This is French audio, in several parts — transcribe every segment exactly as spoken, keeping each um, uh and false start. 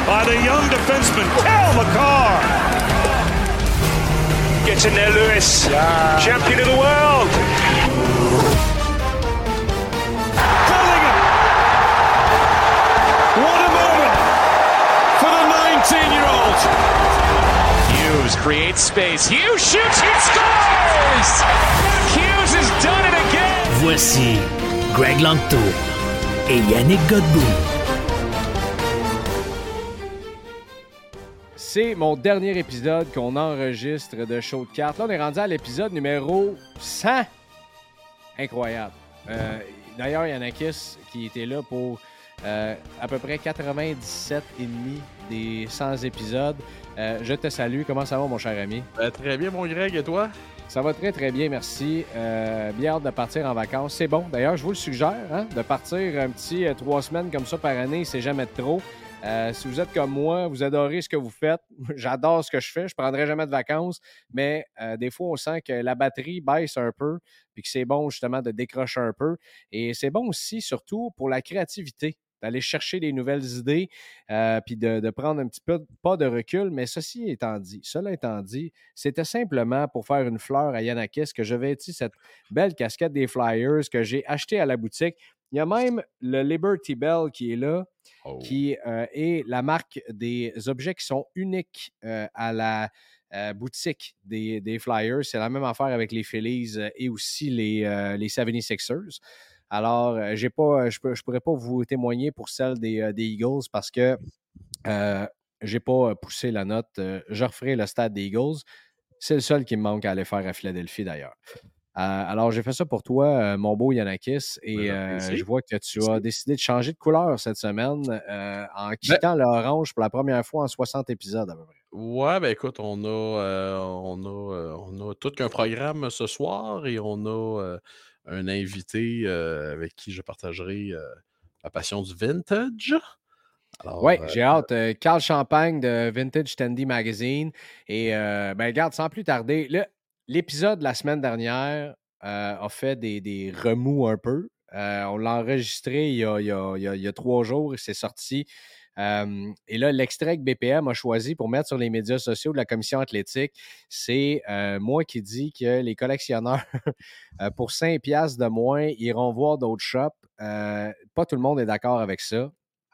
by the young defenseman, Cale Makar. Gets in there, Lewis. Yeah. Champion of the world. Bellingham. What a moment for the nineteen-year-old. Hughes creates space. Hughes shoots, he scores! Hughes has done it again! Voici Greg Langto et Yannick Godbout. C'est mon dernier épisode qu'on enregistre de Show de cartes. Là, on est rendu à l'épisode numéro cent. Incroyable. Euh, d'ailleurs, Yannakis qui était là pour euh, à peu près quatre-vingt-dix-sept virgule cinq des cent épisodes. Euh, je te salue. Comment ça va, mon cher ami? Euh, très bien, mon Greg. Et toi? Ça va très, très bien, merci. Euh, bien hâte de partir en vacances. C'est bon. D'ailleurs, je vous le suggère, hein, de partir un petit euh, trois semaines comme ça par année, c'est jamais de trop. Euh, si vous êtes comme moi, vous adorez ce que vous faites. J'adore ce que je fais. Je ne prendrai jamais de vacances, mais euh, des fois, on sent que la batterie baisse un peu puis que c'est bon justement de décrocher un peu. Et c'est bon aussi, surtout, pour la créativité, d'aller chercher des nouvelles idées euh, puis de, de prendre un petit peu, pas de recul. Mais ceci étant dit, cela étant dit, c'était simplement pour faire une fleur à Yannakis que je vêtis cette belle casquette des Flyers que j'ai achetée à la boutique. Il y a même le Liberty Bell qui est là, oh. qui euh, est la marque des objets qui sont uniques euh, à la euh, boutique des, des Flyers. C'est la même affaire avec les Phillies euh, et aussi les, euh, les soixante-sixers. Alors, euh, j'ai pas, je ne pourrais pas vous témoigner pour celle des, euh, des Eagles parce que euh, je n'ai pas poussé la note. Euh, je referai le stade des Eagles. C'est le seul qui me manque à aller faire à Philadelphie d'ailleurs. Euh, alors, j'ai fait ça pour toi, euh, mon beau Yannakis, et euh, je vois que tu as décidé de changer de couleur cette semaine euh, en quittant ben, l'orange pour la première fois en soixante épisodes à peu près. Ouais, ben écoute, on a, euh, on a, euh, on a tout qu'un programme ce soir et on a euh, un invité euh, avec qui je partagerai euh, la passion du vintage. Oui, euh, j'ai hâte. Euh, Carl Champagne de Vintage Tandy Magazine. Et euh, ben regarde, sans plus tarder, là, l'épisode de la semaine dernière euh, a fait des, des remous un peu. Euh, on l'a enregistré il y, a, il, y a, il, y a, il y a trois jours et c'est sorti. Euh, et là, l'extrait que B P M a choisi pour mettre sur les médias sociaux de la Commission athlétique, c'est euh, moi qui dis que les collectionneurs, pour cinq piastres de moins, iront voir d'autres shops. Euh, pas tout le monde est d'accord avec ça.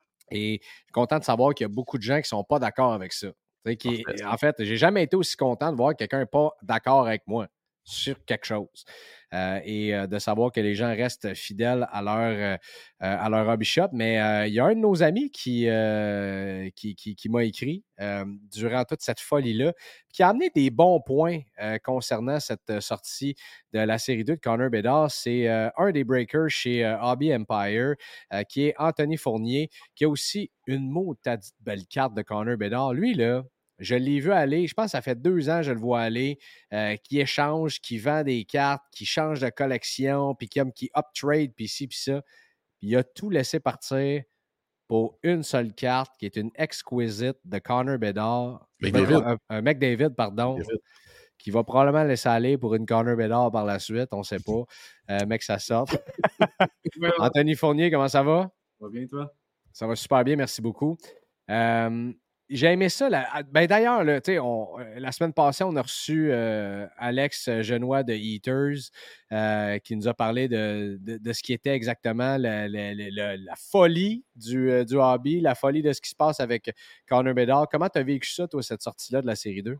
Et je suis content de savoir qu'il y a beaucoup de gens qui ne sont pas d'accord avec ça. Qui, en fait, je n'ai jamais été aussi content de voir que quelqu'un n'est pas d'accord avec moi sur quelque chose. Euh, et euh, de savoir que les gens restent fidèles à leur, euh, à leur hobby shop. Mais euh, il y a un de nos amis qui, euh, qui, qui, qui m'a écrit euh, durant toute cette folie-là, qui a amené des bons points euh, concernant cette sortie de la série deux de Connor Bedard. C'est euh, un des breakers chez euh, Hobby Empire, euh, qui est Anthony Fournier, qui a aussi une maudite belle carte de Connor Bedard. Lui, là, je l'ai vu aller, je pense que ça fait deux ans que je le vois aller, euh, qui échange, qui vend des cartes, qui change de collection, puis qui, qui up-trade, puis ci, puis ça. Puis il a tout laissé partir pour une seule carte, qui est une exquisite de Connor Bedard. McDavid. Un, un McDavid, pardon. McDavid. Qui va probablement laisser aller pour une Connor Bedard par la suite, on ne sait pas. Euh, mec, ça sort. Anthony Fournier, comment ça va? Ça va bien, toi? Ça va super bien, merci beaucoup. Euh, J'ai aimé ça. Là. Ben, d'ailleurs, là, on, la semaine passée, on a reçu euh, Alex Genois de Eaters euh, qui nous a parlé de, de, de ce qui était exactement la, la, la, la folie du, euh, du hobby, la folie de ce qui se passe avec Connor Bedard. Comment tu as vécu ça, toi, cette sortie-là de la série deux?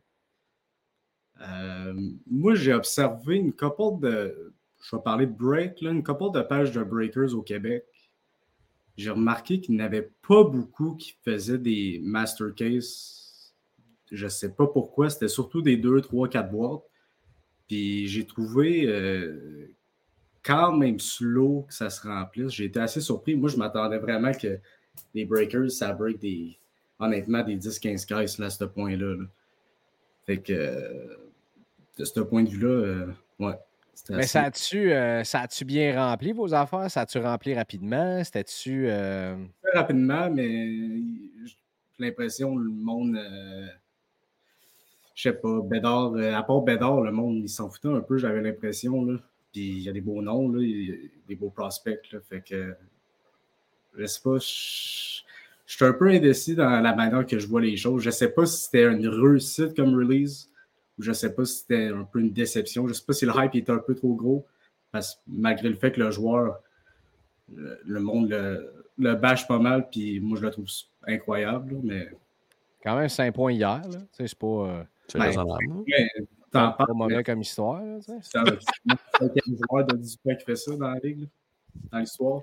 Euh, moi, j'ai observé une couple de... Je vais parler de break, là, une couple de pages de breakers au Québec. J'ai remarqué qu'il n'y en avait pas beaucoup qui faisaient des master cases. Je ne sais pas pourquoi. C'était surtout des deux, trois, quatre boîtes. Puis j'ai trouvé euh, quand même slow que ça se remplisse. J'ai été assez surpris. Moi, je m'attendais vraiment que les breakers, ça break des, honnêtement des dix quinze cases là, à ce point-là. Là. Fait que euh, de ce point de vue-là, euh, ouais. Mais assez... ça a-tu, euh, ça a-tu bien rempli vos affaires? Ça a-tu rempli rapidement? C'était-tu... Euh... Très rapidement, mais j'ai l'impression que le monde... Euh, je sais pas, Bédard, euh, à part Bédard, le monde, il s'en foutait un peu, j'avais l'impression. Là. Puis il y a des beaux noms, là, il y a des beaux prospects. Là, fait que, je sais pas, je, je suis un peu indécis dans la manière que je vois les choses. Je ne sais pas si c'était une réussite comme release ou je ne sais pas si c'était un peu une déception. Je ne sais pas si le hype était un peu trop gros, parce que malgré le fait que le joueur, le, le monde le, le bâche pas mal, puis moi, je le trouve incroyable. Mais... Quand même cinq points hier. Là. C'est pas, euh... c'est ben, raisonnable. Mais, t'en pas parles, mauvais mais... comme histoire. Là, c'est un joueur de dix points qui fait ça dans la ligue, là, dans l'histoire.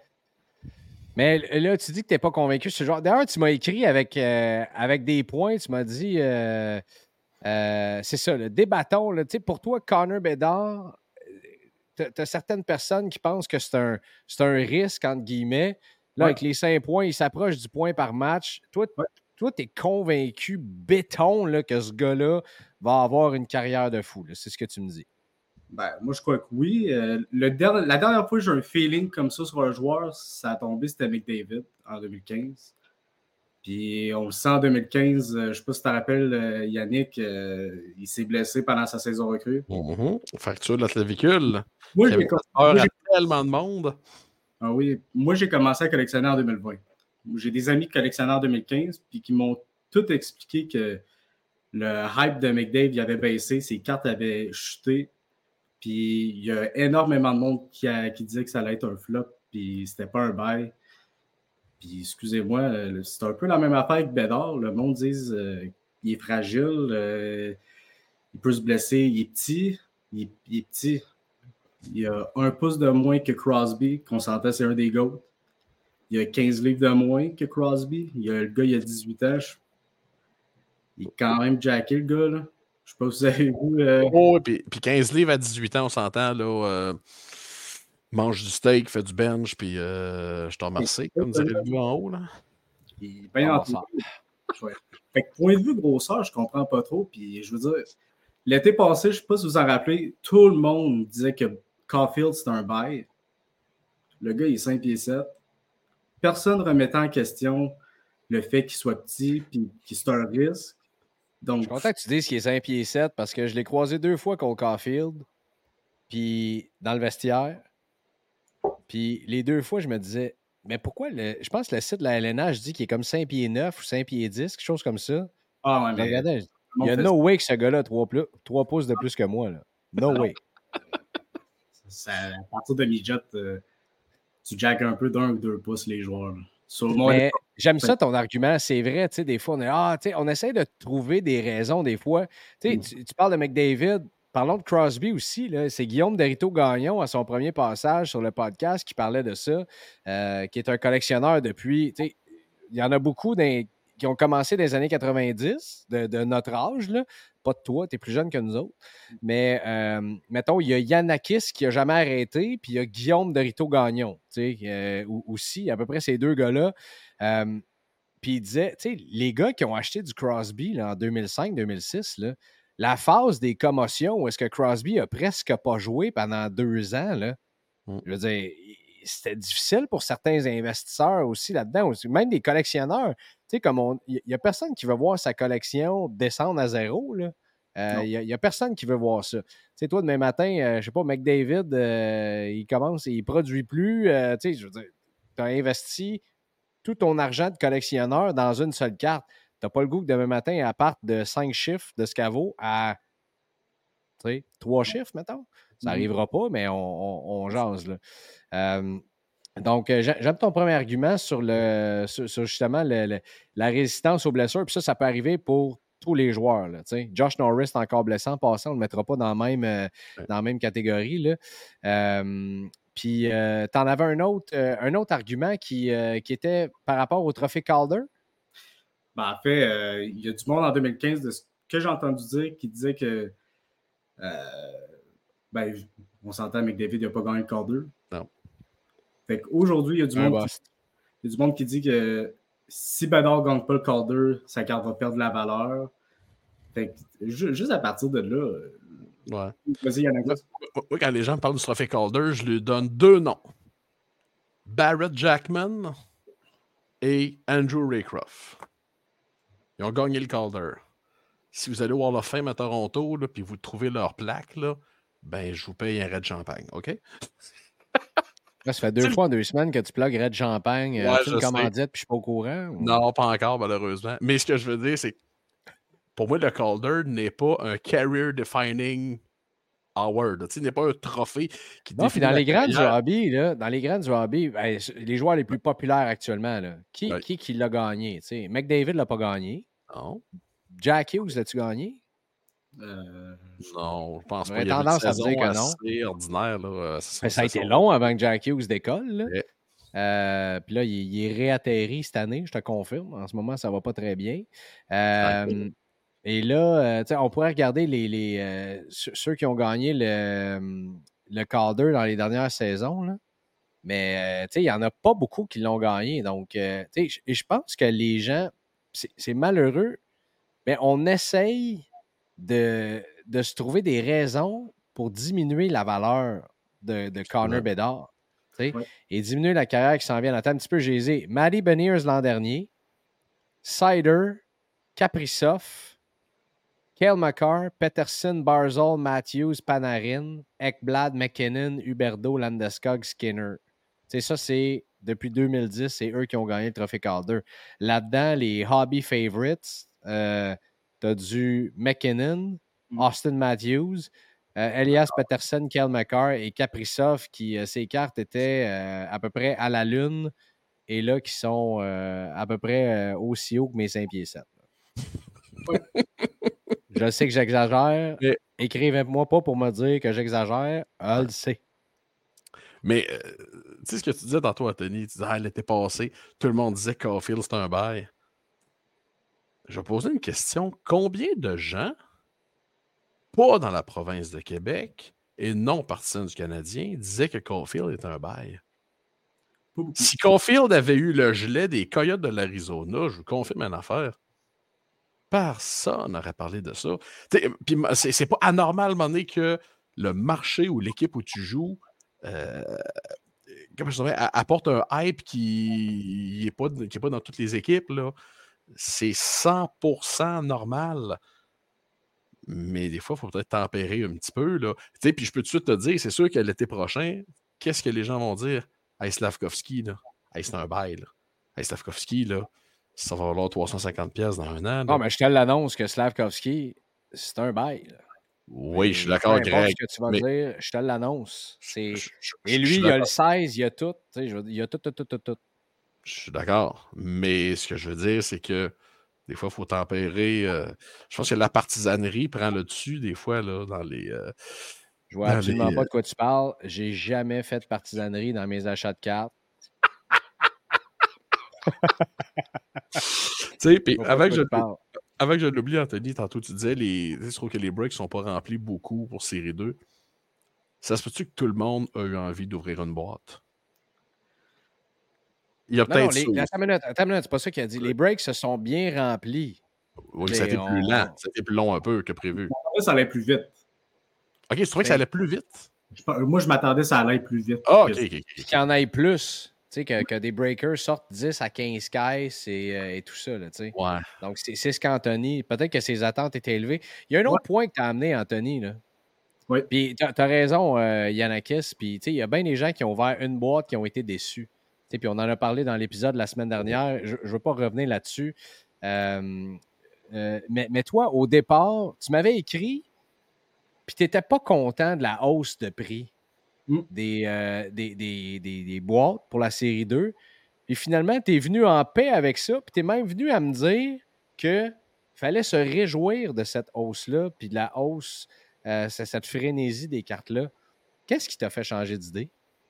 Mais là, tu dis que tu n'es pas convaincu de ce genre. D'ailleurs, tu m'as écrit avec, euh, avec des points. Tu m'as dit, euh, euh, c'est ça, le débattons. Là, pour toi, Connor Bedard, tu as certaines personnes qui pensent que c'est un, c'est un risque, entre guillemets. Là, ouais. Avec les cinq points, il s'approche du point par match. Toi, ouais. toi tu es convaincu, béton, là, que ce gars-là va avoir une carrière de fou. Là. C'est ce que tu me dis. Ben, moi, je crois que oui. Euh, le der- la dernière fois que j'ai un feeling comme ça sur un joueur, ça a tombé, c'était McDavid en deux mille quinze. Puis on le sent en deux mille quinze, euh, je ne sais pas si tu te rappelles, euh, Yannick, euh, il s'est blessé pendant sa saison recrue. Mm-hmm. Fracture de la clavicule. Moi, j'ai peur à tellement de monde. Ah oui, moi, j'ai commencé à collectionner en deux mille vingt. J'ai des amis qui collectionnaient en deux mille quinze, puis qui m'ont tout expliqué que le hype de McDavid avait baissé, ses cartes avaient chuté. Puis il y a énormément de monde qui, a, qui disait que ça allait être un flop, puis c'était pas un bail. Puis excusez-moi, c'est un peu la même affaire que Bédard. Le monde dit euh, qu'il est fragile, euh, il peut se blesser, il est petit, il, il est petit. Il a un pouce de moins que Crosby, qu'on sentait c'est un des GOAT. Il a quinze livres de moins que Crosby. Il a, le gars, il a dix-huit ans. Je... Il est quand même jacké, le gars, là. Je sais pas si vous avez vu. Euh... Oh, puis, puis quinze livres à dix-huit ans, on s'entend, là. Euh, mange du steak, fait du bench, puis euh, je te remercie, comme dirait le gars en haut, là. Il est bien entouré. Ouais. Fait que point de vue grosseur, je comprends pas trop. Puis je veux dire, l'été passé, je sais pas si vous en rappelez, tout le monde disait que Caulfield, c'est un bail. Le gars, il est cinq pieds sept. Personne remettait en question le fait qu'il soit petit puis qu'il soit un risque. Donc, je suis content que tu dises qu'il est cinq pieds sept parce que je l'ai croisé deux fois contre Caulfield, puis dans le vestiaire. Puis les deux fois, je me disais, mais pourquoi le... je pense que le site de la L N H dit qu'il est comme cinq pieds neuf ou cinq pieds dix, quelque chose comme ça. Ah ouais, mais... Regardez, il y a no way que ce gars-là a trois, plus... trois pouces de plus que moi. Là. No way. Ça, à partir de midget, euh, tu jackes un peu d'un ou deux pouces les joueurs. Mais j'aime ça ton argument, c'est vrai, tu sais, des fois, on, est, ah, on essaie de trouver des raisons, des fois. Mm. Tu, tu parles de McDavid, parlons de Crosby aussi, là, c'est Guillaume Derrito-Gagnon à son premier passage sur le podcast qui parlait de ça, euh, qui est un collectionneur depuis, il y en a beaucoup dans, qui ont commencé dans les années quatre-vingt-dix, de, de notre âge, là. Pas de toi, tu es plus jeune que nous autres. Mais, euh, mettons, il y a Yanakis qui n'a jamais arrêté, puis il y a Guillaume Derrito-Gagnon, tu sais, euh, aussi, à peu près ces deux gars-là. Euh, puis il disait, tu sais, les gars qui ont acheté du Crosby là, en deux mille cinq deux mille six, là, la phase des commotions où est-ce que Crosby a presque pas joué pendant deux ans, là, mm. je veux dire, c'était difficile pour certains investisseurs aussi là-dedans, aussi, même des collectionneurs. Tu sais, comme il n'y a personne qui veut voir sa collection descendre à zéro, là. Il euh, n'y a, a personne qui veut voir ça. Tu sais, toi, demain matin, euh, je sais pas, McDavid, euh, il commence et il ne produit plus. Euh, tu sais, je veux dire, tu as investi tout ton argent de collectionneur dans une seule carte. Tu n'as pas le goût que demain matin, elle parte de cinq chiffres de ce qu'elle vaut à trois chiffres, mettons. Ça n'arrivera pas, mais on, on, on jase, là. Euh, donc, euh, j'aime ton premier argument sur, le, sur, sur justement le, le, la résistance aux blessures. Puis ça, ça peut arriver pour tous les joueurs. Là, Josh Norris est encore blessant. En passant, on ne le mettra pas dans la même, euh, dans la même catégorie. Là. Euh, puis, euh, tu en avais un autre, euh, un autre argument qui, euh, qui était par rapport au trophée Calder? Ben, en fait, euh, il y a du monde en deux mille quinze, de ce que j'ai entendu dire, qui disait que euh, ben, on s'entend, McDavid n'a pas gagné le Calder. Non. Fait qu'aujourd'hui, il y a du un monde qui, il y a du monde qui dit que si Bedard ne gagne pas le Calder, sa carte va perdre de la valeur. Fait que juste à partir de là. Ouais. Vas-y, Yannick. Moi, quand les gens parlent du trophée Calder, je lui donne deux noms. Barrett Jackman et Andrew Raycroft. Ils ont gagné le Calder. Si vous allez au Hall of Fame à Toronto, là, puis vous trouvez leur plaque, là, ben, je vous paye un raid de champagne, OK? Là, ça fait deux fois en deux semaines que tu plugues Red Champagne. Ouais, As-tu je une sais. commandite puis je suis pas au courant? Ou... Non, pas encore, malheureusement. Mais ce que je veux dire, c'est que pour moi, le Calder n'est pas un career-defining award. Tu sais, n'est pas un trophée qui Non, puis définit dans la les grands du carrière. hobby, là, dans les grands du hobby, ben, les joueurs les plus populaires actuellement, là, qui, Ouais. qui, qui l'a gagné? Tu sais, McDavid l'a pas gagné. Non. Jack Hughes, l'as-tu gagné? Euh, Non, je pense pas. J'aurais Il y avait une tendance à saison dire que non. assez ordinaire. Là. Ben, ça a été long avant que Jack Hughes décolle. Là. Ouais. Euh, puis là, il, il est réatterri cette année, je te confirme. En ce moment, ça va pas très bien. Euh, et là, euh, on pourrait regarder les, les, euh, ceux qui ont gagné le, le Calder dans les dernières saisons. Là. Mais euh, il n'y en a pas beaucoup qui l'ont gagné. Donc, euh, et je pense que les gens, c'est malheureux, mais on essaye de, de se trouver des raisons pour diminuer la valeur de, de Connor ouais. Bedard. Ouais. Et diminuer la carrière qui s'en vient. Attends un petit peu, j'ai hésité. Matty Beniers l'an dernier, Sider, Kaprizov, Cale Makar, Peterson, Barzal, Matthews, Panarin, Ekblad, McKinnon, Huberdeau, Landeskog, Skinner. T'sais, ça, c'est depuis deux mille dix, c'est eux qui ont gagné le trophée Calder. Là-dedans, les hobby favorites, euh, t'as du McKinnon, Austin Matthews, euh, Elias Peterson, Cale Makar et Kaprizov, qui, euh, ces cartes étaient euh, à peu près à la lune et là, qui sont euh, à peu près euh, aussi haut que mes cinq pieds sept. Je sais que j'exagère. Mais... Écrivez-moi pas pour me dire que j'exagère. Elle le sait. Mais, euh, tu sais ce que tu disais tantôt, Anthony, tu disais, ah, l'été passé, tout le monde disait que Caulfield, c'était un bail. Je vais poser une question. Combien de gens, pas dans la province de Québec et non partisans du Canadien, disaient que Caulfield était un bail? Si Caulfield avait eu le gilet des Coyotes de l'Arizona, je vous confirme une affaire. Personne n'aurait parlé de ça. Puis c'est pas anormal, à un moment donné, que le marché ou l'équipe où tu joues euh, comme je dirais, apporte un hype qui n'est pas, pas dans toutes les équipes. C'est cent pour cent normal. Mais des fois, il faut peut-être tempérer un petit peu. Puis je peux tout de suite te dire, c'est sûr que l'été prochain, qu'est-ce que les gens vont dire? Hey, Slavkovski, là. Hey, c'est un bail. Là. Hey, Slavkovski, là. Ça va valoir trois cent cinquante piastres dans un an. Non, mais je te l'annonce que Slavkovski, c'est un bail. Là. Oui, mais je suis d'accord, Greg. Ce que tu vas mais... dire, je te l'annonce. Et je, lui, il a le seize, il a tout. Il a tout, tout, tout, tout, tout. Je suis d'accord. Mais ce que je veux dire, c'est que des fois, il faut tempérer. Euh... Je pense que la partisanerie prend le dessus, des fois, là, dans les. Euh... Je vois absolument les... pas de quoi tu parles. J'ai jamais fait de partisanerie dans mes achats de cartes. Tu sais, puis avant que je Avant que je l'oublie, Anthony, tantôt tu disais les... je trouve que les breaks ne sont pas remplis beaucoup pour série deux. Ça se peut-tu que tout le monde a eu envie d'ouvrir une boîte? Il y a peut-être ça. Attends une minute, attends une minute, c'est pas ça qu'il a dit. Les breaks se sont bien remplis. Oui, ça a été on... plus lent. Ça a été plus long un peu que prévu. Ça allait plus vite. OK, tu trouvais que ça allait plus vite? Moi, je m'attendais que ça allait plus vite. Ah, OK, OK. okay. Qu'il y en ait plus. Tu sais, que, que des breakers sortent dix à quinze caisses et, euh, et tout ça, là, tu sais. Ouais. Donc, c'est ce qu'Anthony... Peut-être que ses attentes étaient élevées. Il y a un autre ouais. point que tu as amené, Anthony, là. Oui. Puis, tu as raison, euh, Yanakis. Puis, tu sais, il y a bien des gens qui ont ouvert une boîte qui ont été déçus. Tu sais, puis on en a parlé dans l'épisode la semaine dernière. Je ne veux pas revenir là-dessus. Euh, euh, mais, mais toi, au départ, tu m'avais écrit, puis tu n'étais pas content de la hausse de prix. Des, euh, des, des, des, des boîtes pour la série deux. Puis finalement, tu es venu en paix avec ça. Puis tu es même venu à me dire qu'il fallait se réjouir de cette hausse-là, puis de la hausse, euh, cette frénésie des cartes-là. Qu'est-ce qui t'a fait changer d'idée?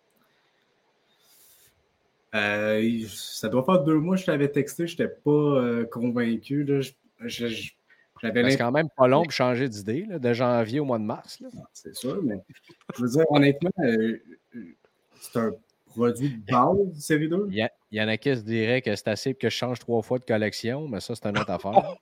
Euh, ça doit faire deux mois que je t'avais texté. Je n'étais pas euh, convaincu. Là. Je, je, je, C'est quand même pas long pour changer d'idée, là, de janvier au mois de mars. C'est sûr, mais je veux dire, honnêtement, euh, c'est un produit de base, série deux. Il y, y en a qui se diraient que c'est assez pour que je change trois fois de collection, mais ça, c'est une autre affaire.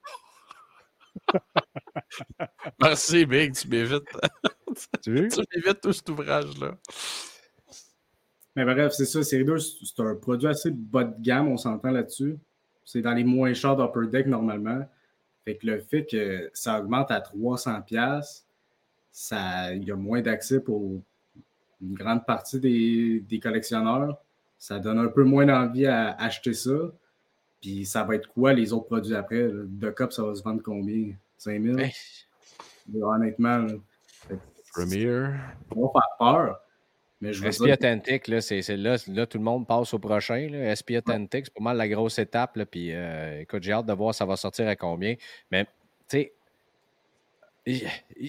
Merci, Big, tu m'évites. Tu veux? Tu m'évites tout cet ouvrage-là. Mais bref, c'est ça, série deux, c'est un produit assez bas de gamme, on s'entend là-dessus. C'est dans les moins chers d'Upper Deck, normalement. Fait que le fait que ça augmente à trois cents dollars, ça, il y a moins d'accès pour, une grande partie des, des collectionneurs, ça donne un peu moins d'envie à acheter ça. Puis ça va être quoi les autres produits après? Là? De Cup, ça va se vendre combien? cinq mille? Hey. Honnêtement, là, Premier. ça va faire peur. Mais je veux S P dire... Authentic, là, c'est, c'est là, là, tout le monde passe au prochain. Là. S P Authentic, c'est pas mal la grosse étape. Là, puis, euh, écoute, j'ai hâte de voir ça va sortir à combien. Mais, tu sais,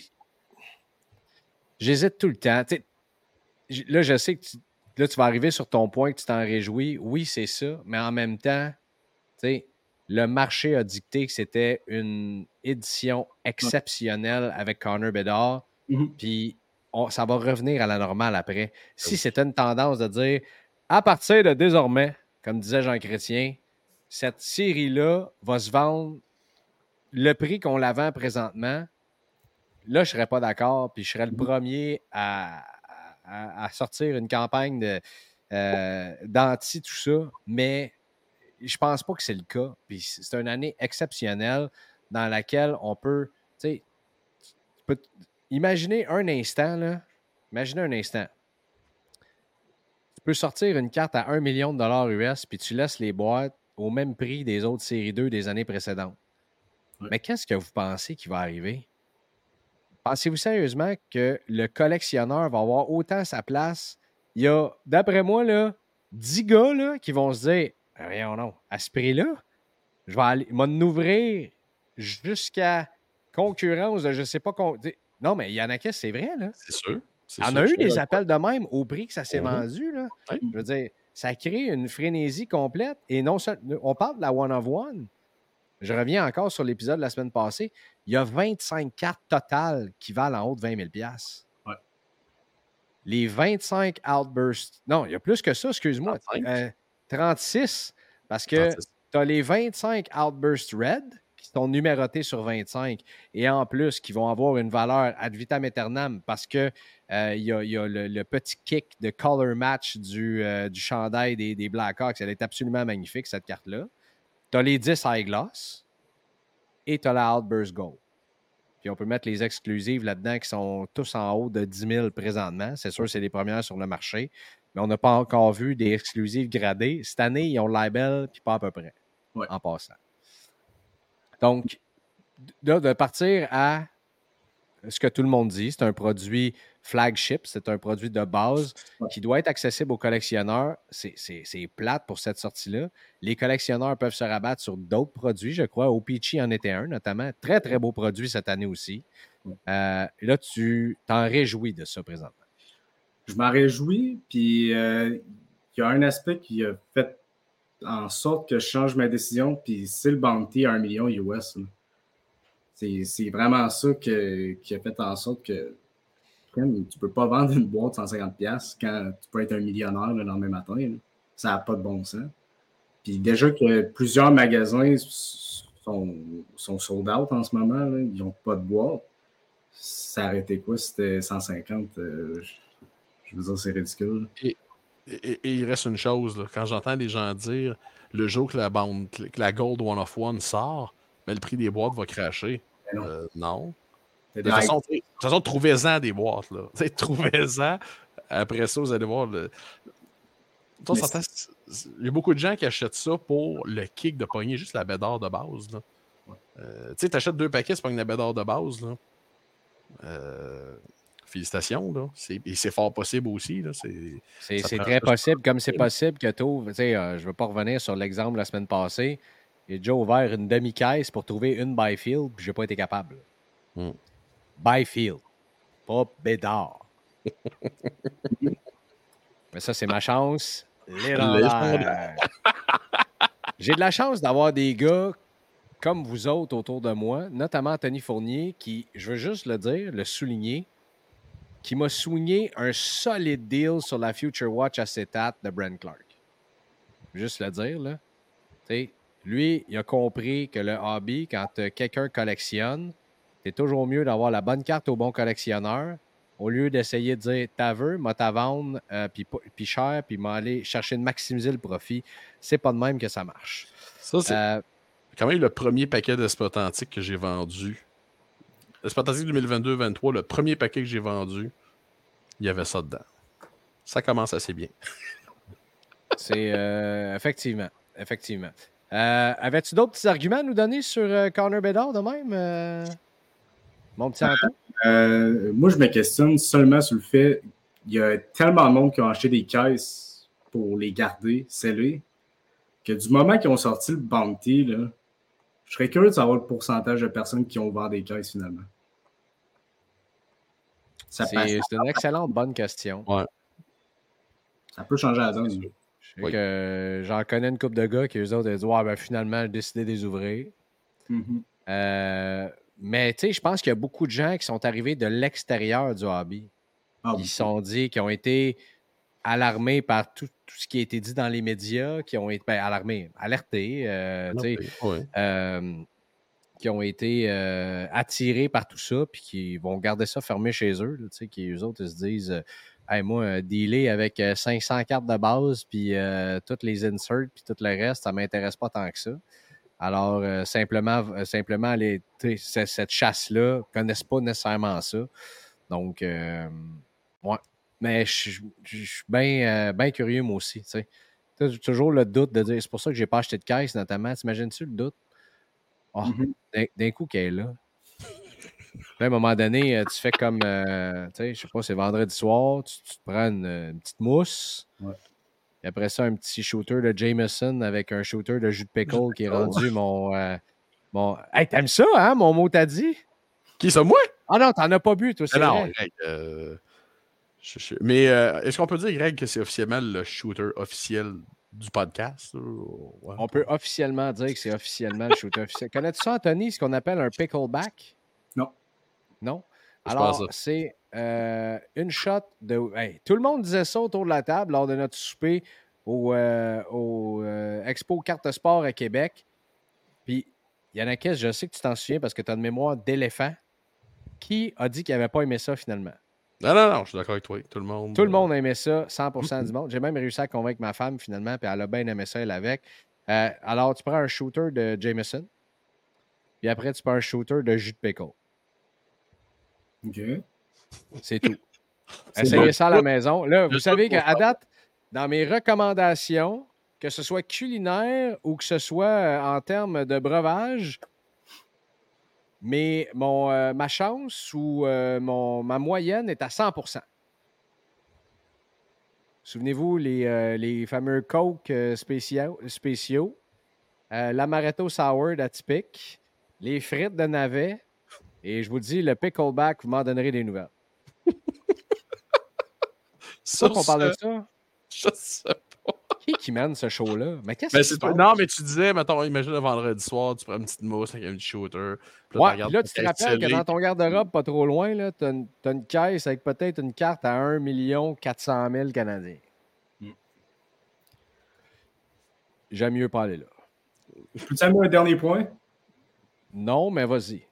j'hésite tout le temps. T'sais, là, je sais que tu, là, tu vas arriver sur ton point que tu t'en réjouis. Oui, c'est ça. Mais en même temps, tu sais, le marché a dicté que c'était une édition exceptionnelle avec Connor Bedard. Mm-hmm. Puis, on, ça va revenir à la normale après. Si c'était une tendance de dire, à partir de désormais, comme disait Jean Chrétien, cette série-là va se vendre le prix qu'on la vend présentement, là, je ne serais pas d'accord, puis je serais le premier à, à, à sortir une campagne de, euh, d'anti tout ça, mais je pense pas que c'est le cas. Puis c'est une année exceptionnelle dans laquelle on peut, tu sais, tu peux imaginez un instant, là, imaginez un instant. Tu peux sortir une carte à un million de dollars U S puis tu laisses les boîtes au même prix des autres séries deux des années précédentes. Ouais. Mais qu'est-ce que vous pensez qui va arriver? Pensez-vous sérieusement que le collectionneur va avoir autant sa place? Il y a, d'après moi, là, dix gars là, qui vont se dire « Rien non, à ce prix-là, je vais aller m'en ouvrir jusqu'à concurrence de je ne sais pas quoi. » Non, mais il y en a qui, c'est vrai, là. C'est sûr. Il y en a eu des appels de même au prix que ça s'est mm-hmm. vendu, là. Oui. Je veux dire, ça crée une frénésie complète. Et non seulement, on parle de la one-of-one. Je reviens encore sur l'épisode de la semaine passée. Il y a vingt-cinq cartes totales qui valent en haut de vingt mille dollars. Ouais. Les vingt-cinq Outbursts... Non, il y a plus que ça, excuse-moi. Euh, trente-six, parce que tu as les vingt-cinq Outbursts Red qui sont numérotés sur vingt-cinq et en plus qui vont avoir une valeur ad vitam aeternam parce qu'il euh, y a, y a le, le petit kick de color match du, euh, du chandail des, des Blackhawks. Elle est absolument magnifique, cette carte-là. Tu as les dix Eyeglass et tu as la Outburst Gold. Puis on peut mettre les exclusives là-dedans qui sont tous en haut de dix mille présentement. C'est sûr, c'est les premières sur le marché. Mais on n'a pas encore vu des exclusives gradées. Cette année, ils ont le label, puis pas à peu près, ouais. en passant. Donc, là, de partir à ce que tout le monde dit, c'est un produit flagship, c'est un produit de base ouais. qui doit être accessible aux collectionneurs. C'est, c'est, c'est plate pour cette sortie-là. Les collectionneurs peuvent se rabattre sur d'autres produits, je crois. O P C H en était un, notamment. Très, très beau produit cette année aussi. Euh, là, tu t'en réjouis de ça présentement. Je m'en réjouis, puis il euh, y a un aspect qui a fait en sorte que je change ma décision, puis c'est le bounty à un million U S. C'est, c'est vraiment ça que, qui a fait en sorte que tu ne peux pas vendre une boîte de cent cinquante dollars quand tu peux être un millionnaire le lendemain matin. Là. Ça n'a pas de bon sens. Puis déjà que plusieurs magasins sont, sont sold out en ce moment, là, ils n'ont pas de boîte. Ça arrêtait quoi? C'était cent cinquante. Euh, je veux dire, c'est ridicule. Et, et, et il reste une chose, là, quand j'entends des gens dire le jour que la, bande, que la Gold One of One sort, mais le prix des boîtes va cracher. Non. Euh, non. De toute façon, de toute façon, trouvez-en des boîtes. Là. Trouvez-en. Après ça, vous allez voir. Le... Toi, il y a beaucoup de gens qui achètent ça pour le kick de pogner juste la bédard de base. Là. Ouais. Euh, tu sais, tu achètes deux paquets, c'est pas une bédard de base. Là. Euh... Félicitations. Là. C'est... Et c'est fort possible aussi. Là. C'est, c'est, c'est très possible. Comme c'est possible que tu ouvres. Euh, je ne veux pas revenir sur l'exemple de la semaine passée. J'ai déjà ouvert une demi-caisse pour trouver une Byfield, puis je n'ai pas été capable. Mm. Byfield, pas Bédard. Mais ça, c'est ma chance. Légendaire. J'ai de la chance d'avoir des gars comme vous autres autour de moi, notamment Anthony Fournier, qui, je veux juste le dire, le souligner, qui m'a souligné un solide deal sur la Future Watch acétate de Brent Clark. Juste le dire, là. Tu sais, lui, il a compris que le hobby, quand quelqu'un collectionne, c'est toujours mieux d'avoir la bonne carte au bon collectionneur au lieu d'essayer de dire « t'as veux, m'a ta vendre, euh, puis, puis cher, puis m'aller chercher de maximiser le profit. » C'est pas de même que ça marche. Ça, c'est euh, quand même le premier paquet d'Espot Antique que j'ai vendu. Espot Antique deux mille vingt-deux vingt-trois, le premier paquet que j'ai vendu, il y avait ça dedans. Ça commence assez bien. C'est euh, effectivement. Effectivement. Euh, avais-tu d'autres petits arguments à nous donner sur euh, Connor Bedard de même, euh, mon petit Anton? Euh, moi, je me questionne seulement sur le fait qu'il y a tellement de monde qui ont acheté des caisses pour les garder scellées que du moment qu'ils ont sorti le bounty, là, je serais curieux de savoir le pourcentage de personnes qui ont ouvert des caisses finalement. Ça, C'est, passe, c'est une excellente bonne question. Ouais. ça peut changer la donne. Je sais Oui. que j'en connais une couple de gars qui, eux autres, ils disent ouais, ben, finalement, j'ai décidé de les ouvrir. Mm-hmm. Euh, mais tu sais, je pense qu'il y a beaucoup de gens qui sont arrivés de l'extérieur du hobby. Ah, Qui se sont dit, qui ont été alarmés par tout, tout ce qui a été dit dans les médias, qui ont été ben, alarmés, alertés, euh, tu sais, Ouais. euh, qui ont été euh, attirés par tout ça, puis qui vont garder ça fermé chez eux, là, tu sais, qui eux autres ils se disent euh, hey, moi, euh, dealer avec euh, cinq cents cartes de base, puis euh, toutes les inserts, puis tout le reste, ça ne m'intéresse pas tant que ça. Alors, euh, simplement, euh, simplement les, c- cette chasse-là, ne connaissent pas nécessairement ça. Donc, euh, ouais. Mais je je suis bien euh, curieux, moi aussi. Tu as toujours le doute de dire, c'est pour ça que je n'ai pas acheté de caisse, notamment. T'imagines-tu le doute? Oh, Mm-hmm. d'un, d'un coup qu'elle est là. Puis à un moment donné, euh, tu fais comme, euh, tu sais, je sais pas, c'est vendredi soir, tu, tu te prends une, une petite mousse. Ouais. Et après ça, un petit shooter de Jameson avec un shooter de jus de pickle qui est rendu mon... euh, mon... Hey, t'aimes ça, hein, mon mot t'as dit? Qui, ça, moi? Ah non, t'en as pas bu, toi, c'est Ah non, vrai. Greg. euh, je- je- Mais euh, est-ce qu'on peut dire, Greg, que c'est officiellement le shooter officiel du podcast? ou- ouais. On peut officiellement dire que c'est officiellement le shooter officiel. Connais-tu ça, Anthony, ce qu'on appelle un pickleback? Non. Non? Je pense Alors, ça. c'est euh, une shot de... Hey, tout le monde disait ça autour de la table lors de notre souper au, euh, au euh, Expo Carte Sport à Québec. Puis, il y en a qui, je sais que tu t'en souviens parce que tu as une mémoire d'éléphant. Qui a dit qu'il n'avait pas aimé ça finalement? Non, non, non, je suis d'accord avec toi. Tout le monde. Tout le euh, monde a aimé ça, cent pour cent du monde. J'ai même réussi à convaincre ma femme finalement, puis elle a bien aimé ça, elle avec. Euh, alors, tu prends un shooter de Jameson, puis après, tu prends un shooter de jus de pickle. OK. C'est tout. C'est Essayez bon. ça à la maison. Là, vous Le savez truc pour qu'à date, dans mes recommandations, que ce soit culinaire ou que ce soit euh, en termes de breuvage, mais mon, euh, ma chance ou euh, mon, ma moyenne est à cent pour cent. Souvenez-vous, les, euh, les fameux Coke euh, spéciaux, spéciaux euh, l'amaretto sour atypique, les frites de navet, et je vous dis, le pickleback, vous m'en donnerez des nouvelles. Sur Pourquoi qu'on parle de ce, ça? Je sais pas. Qui qui mène ce show-là? Mais qu'est-ce Ben, qui c'est se pas- passe? Non, mais tu disais, mettons, imagine le vendredi soir, tu prends une petite mousse avec un petit shooter. Puis là, Ouais, tu regardes puis là, ta tu te caisse rappelles que scellée, dans ton garde-robe, pas trop loin, là, tu as une, t'as une caisse avec peut-être une carte à un million quatre cent mille Canadiens. Mm. J'aime mieux pas aller là. Je peux t'amener un dernier point? Non, mais vas-y.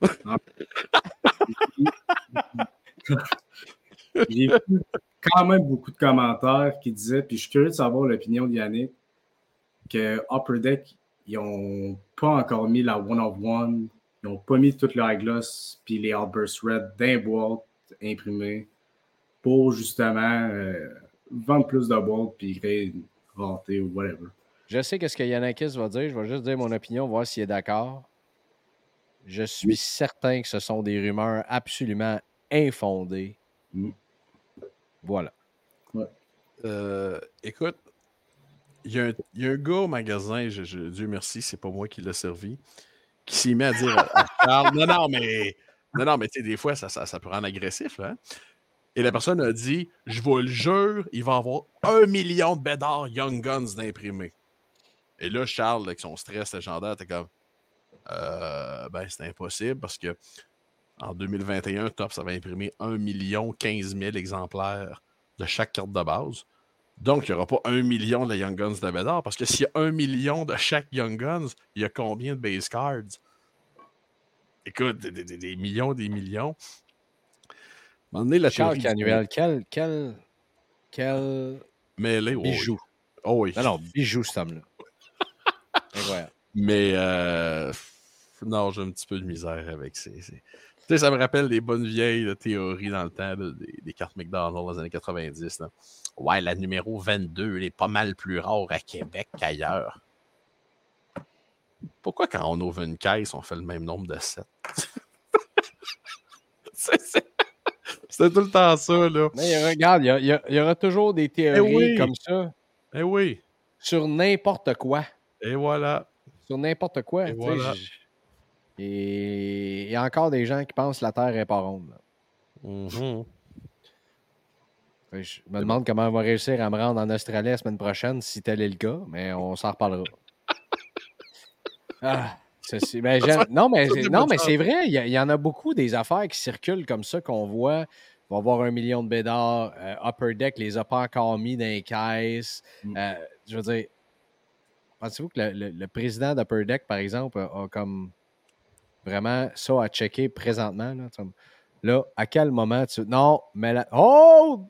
J'ai vu quand même beaucoup de commentaires qui disaient, puis je suis curieux de savoir l'opinion de Yannick, que Upper Deck, ils n'ont pas encore mis la one-of-one, ils n'ont pas mis toute leur gloss puis les Outburst Red d'un boîte imprimée pour justement euh, vendre plus de boîtes puis créer une rareté ou whatever. Je sais qu'est-ce que Yanakis va dire. Je vais juste dire mon opinion, voir s'il est d'accord. Je suis Oui. certain que ce sont des rumeurs absolument infondées. Mm. Voilà. Euh, écoute, il y, a un- il y a un gars au magasin, je, je- Dieu merci, c'est pas moi qui l'a servi, qui s'est mis à dire à, à Charles, non, non, mais, non, non, mais tu sais, des fois, ça, ça, ça peut rendre agressif, là. Hein? Et la personne a dit, je vous le jure, il va avoir un million de Bédard Young Guns d'imprimés. Et là, Charles, avec son stress légendaire, était comme, euh, ben, c'est impossible parce que en deux mille vingt et un, Topps avait imprimé un million quinze mille exemplaires de chaque carte de base. Donc, il n'y aura pas un million de Young Guns de Bédard, parce que s'il y a un million de chaque Young Guns, il y a combien de base cards? Écoute, des, des, des millions, des millions. À un moment donné, la Charles théorie du- Canuel, quel, quel, quel Mêlé, oh oui. bijou. Oh oui. Non, non, bijou, cet homme-là. Incroyable. Mais, euh, non, j'ai un petit peu de misère avec ces... ces- Tu sais, ça me rappelle des bonnes vieilles là, théories dans le temps, là, des, des cartes McDonald's dans les années quatre-vingt-dix. Là. Ouais, la numéro vingt-deux, elle est pas mal plus rare à Québec qu'ailleurs. Pourquoi quand on ouvre une caisse, on fait le même nombre de sept? c'est, c'est... c'est tout le temps ça, là. Mais regarde, il y, a, il, y a, il y aura toujours des théories eh oui. comme ça. Eh oui. Sur n'importe quoi. Et voilà. Sur n'importe quoi. Et voilà. Et il y a encore des gens qui pensent que la Terre n'est pas ronde. Mm-hmm. Je me demande comment on va réussir à me rendre en Australie la semaine prochaine si tel est le cas, mais on s'en reparlera. ah, ceci, ben, non, mais, non, mais c'est vrai, il y, y en a beaucoup des affaires qui circulent comme ça qu'on voit. On va avoir un million de bédards. Euh, Upper Deck les a pas encore mis dans les caisses. Mm. Euh, je veux dire, pensez-vous que le, le, le président d'Upper Deck, par exemple, a, a comme vraiment ça à checker présentement? Là, là à quel moment tu... Non, mais là... Hold!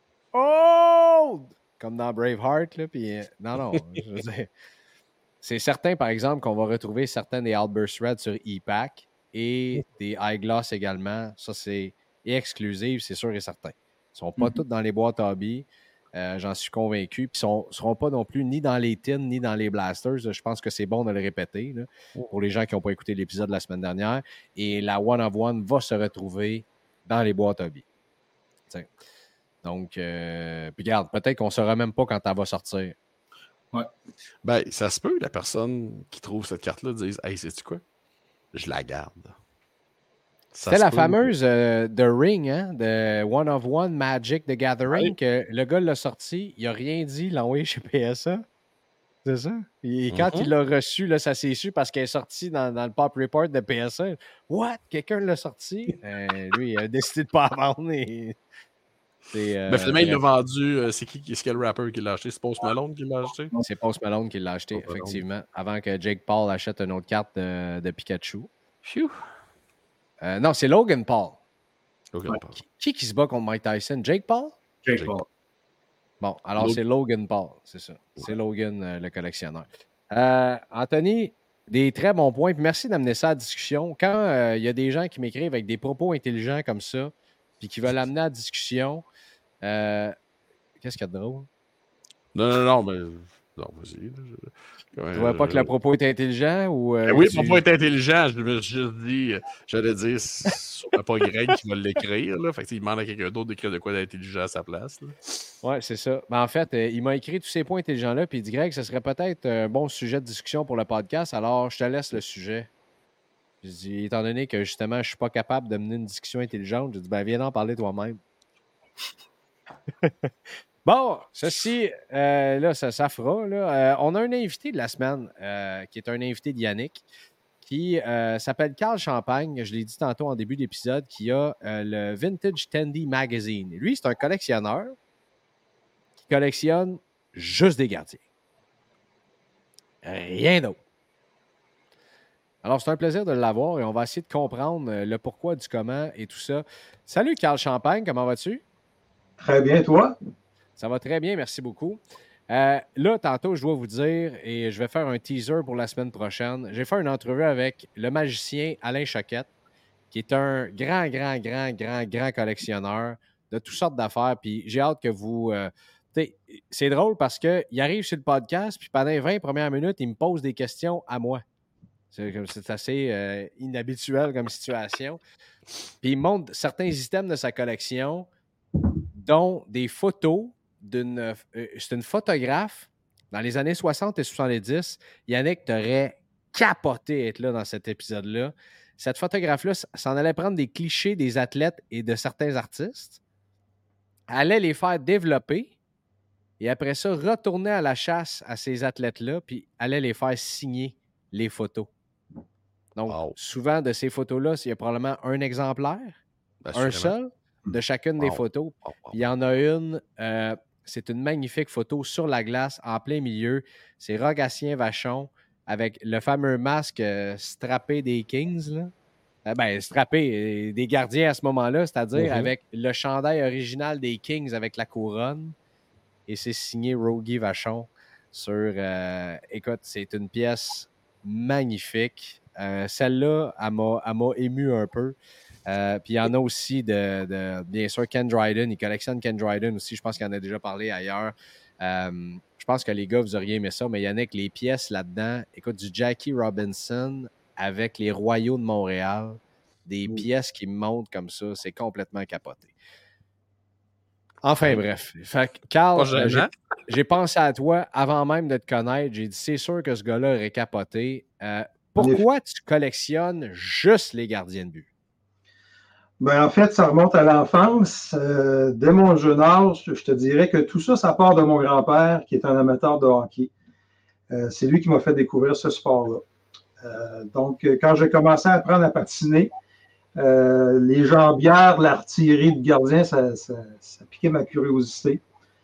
Hold! Comme dans Braveheart, là, puis... Non, non, je veux dire... C'est certain, par exemple, qu'on va retrouver certains des Outburst Red sur E-Pack et des Eyeglass également. Ça, c'est exclusif, c'est sûr et certain. Ils ne sont pas mm-hmm. tous dans les boîtes hobby. Euh, j'en suis convaincu. Puis ils ne seront pas non plus ni dans les tins, ni dans les blasters. Je pense que c'est bon de le répéter là, pour les gens qui n'ont pas écouté l'épisode la semaine dernière. Et la One of One va se retrouver dans les boîtes hobby. T'sais. Donc, euh, puis regarde, peut-être qu'on ne saura même pas quand elle va sortir. Ouais. Ben, ça se peut, la personne qui trouve cette carte-là dise « Hey, sais-tu quoi? Je la garde. » C'était la peut... fameuse euh, The Ring, hein, de One of One Magic the Gathering, ouais. que le gars l'a sorti, il n'a rien dit, il l'a envoyé chez P S A. C'est ça? Et quand mm-hmm. il l'a reçu, là, ça s'est su parce qu'elle est sortie dans, dans le Pop Report de P S A. What? Quelqu'un l'a sorti? euh, lui, il a décidé de ne pas la vendre. Et... C'est, euh, ben, finalement, il l'a vendu. Euh, c'est qui? C'est quel rapper qui l'a acheté? C'est Post Malone qui l'a acheté? C'est Post Malone qui l'a acheté, Post effectivement, Malone. Avant que Jake Paul achète une autre carte de, de Pikachu. Euh, non, c'est Logan Paul. Logan ouais. Paul. Qui, qui qui se bat contre Mike Tyson? Jake Paul? Jake, Jake Paul. Bon, alors Log... c'est Logan Paul, c'est ça. Ouais. C'est Logan, euh, le collectionneur. Euh, Anthony, des très bons points. Puis merci d'amener ça à la discussion. Quand il euh, y a des gens qui m'écrivent avec des propos intelligents comme ça, puis qui veulent amener à la discussion, euh, qu'est-ce qu'il y a de drôle? Non, non, non, mais... Non, vas-y. Je ne vois pas que le propos est intelligent ou... Euh, oui, tu... le propos est intelligent. Je me suis juste dit... J'allais dire, ce n'est pas Greg qui va l'écrire. Là. Fait qu'il demande à quelqu'un d'autre d'écrire de quoi d'intelligent à sa place. Oui, c'est ça. Ben, en fait, euh, il m'a écrit tous ces points intelligents-là, puis il dit, Greg, ce serait peut-être un bon sujet de discussion pour le podcast, alors je te laisse le sujet. J'ai dit, étant donné que, justement, je ne suis pas capable de mener une discussion intelligente, j'ai dit, ben, viens en parler toi-même. Bon, ceci, euh, là, ça, ça fera. Là. Euh, on a un invité de la semaine euh, qui est un invité de Yannick qui euh, s'appelle Carl Champagne. Je l'ai dit tantôt en début d'épisode, qui a euh, le Vintage Tandy Magazine. Lui, c'est un collectionneur qui collectionne juste des gardiens. Rien d'autre. Alors, c'est un plaisir de l'avoir et on va essayer de comprendre le pourquoi du comment et tout ça. Salut, Carl Champagne, comment vas-tu? Très bien, toi? Ça va très bien, merci beaucoup. Euh, là, tantôt, je dois vous dire, et je vais faire un teaser pour la semaine prochaine, j'ai fait une entrevue avec le magicien Alain Choquette, qui est un grand, grand, grand, grand, grand collectionneur de toutes sortes d'affaires. Puis j'ai hâte que vous... Euh, c'est drôle parce qu'il arrive sur le podcast, puis pendant les vingt premières minutes, il me pose des questions à moi. C'est, c'est assez euh, inhabituel comme situation. Puis il montre certains items de sa collection, dont des photos d'une... Euh, c'est une photographe dans les années soixante et soixante-dix. Yannick, t'aurais capoté être là dans cet épisode-là. Cette photographe-là s'en allait prendre des clichés des athlètes et de certains artistes, allait les faire développer et après ça, retourner à la chasse à ces athlètes-là puis allait les faire signer les photos. Donc, wow. Souvent, de ces photos-là, il y a probablement un exemplaire, ben, un seul, de chacune wow. des photos. Wow. Wow. Il y en a une, euh, c'est une magnifique photo sur la glace, en plein milieu. C'est Rogatien Vachon avec le fameux masque euh, strappé des Kings. Là. Euh, ben, strappé des gardiens à ce moment-là, c'est-à-dire mm-hmm. avec le chandail original des Kings avec la couronne. Et c'est signé Rogie Vachon sur... Euh, écoute, c'est une pièce magnifique. Euh, celle-là, elle m'a, elle m'a ému un peu. Euh, puis il y en a aussi de, de, bien sûr, Ken Dryden. Il collectionne Ken Dryden aussi. Je pense qu'il en a déjà parlé ailleurs. Euh, je pense que les gars, vous auriez aimé ça, mais Yannick, les pièces là-dedans, écoute, du Jackie Robinson avec les Royaux de Montréal, des oui. pièces qui montent comme ça, c'est complètement capoté. Enfin, bref. Fait que, Carl, euh, j'ai, j'ai pensé à toi avant même de te connaître. J'ai dit, c'est sûr que ce gars-là aurait capoté. Euh, pourquoi tu collectionnes juste les gardiens de but? Ben, en fait, ça remonte à l'enfance. Euh, dès mon jeune âge, je te dirais que tout ça, ça part de mon grand-père, qui est un amateur de hockey. Euh, c'est lui qui m'a fait découvrir ce sport-là. Euh, donc, quand j'ai commencé à apprendre à patiner, euh, les jambières, l'artillerie de gardien, ça, ça, ça piquait ma curiosité.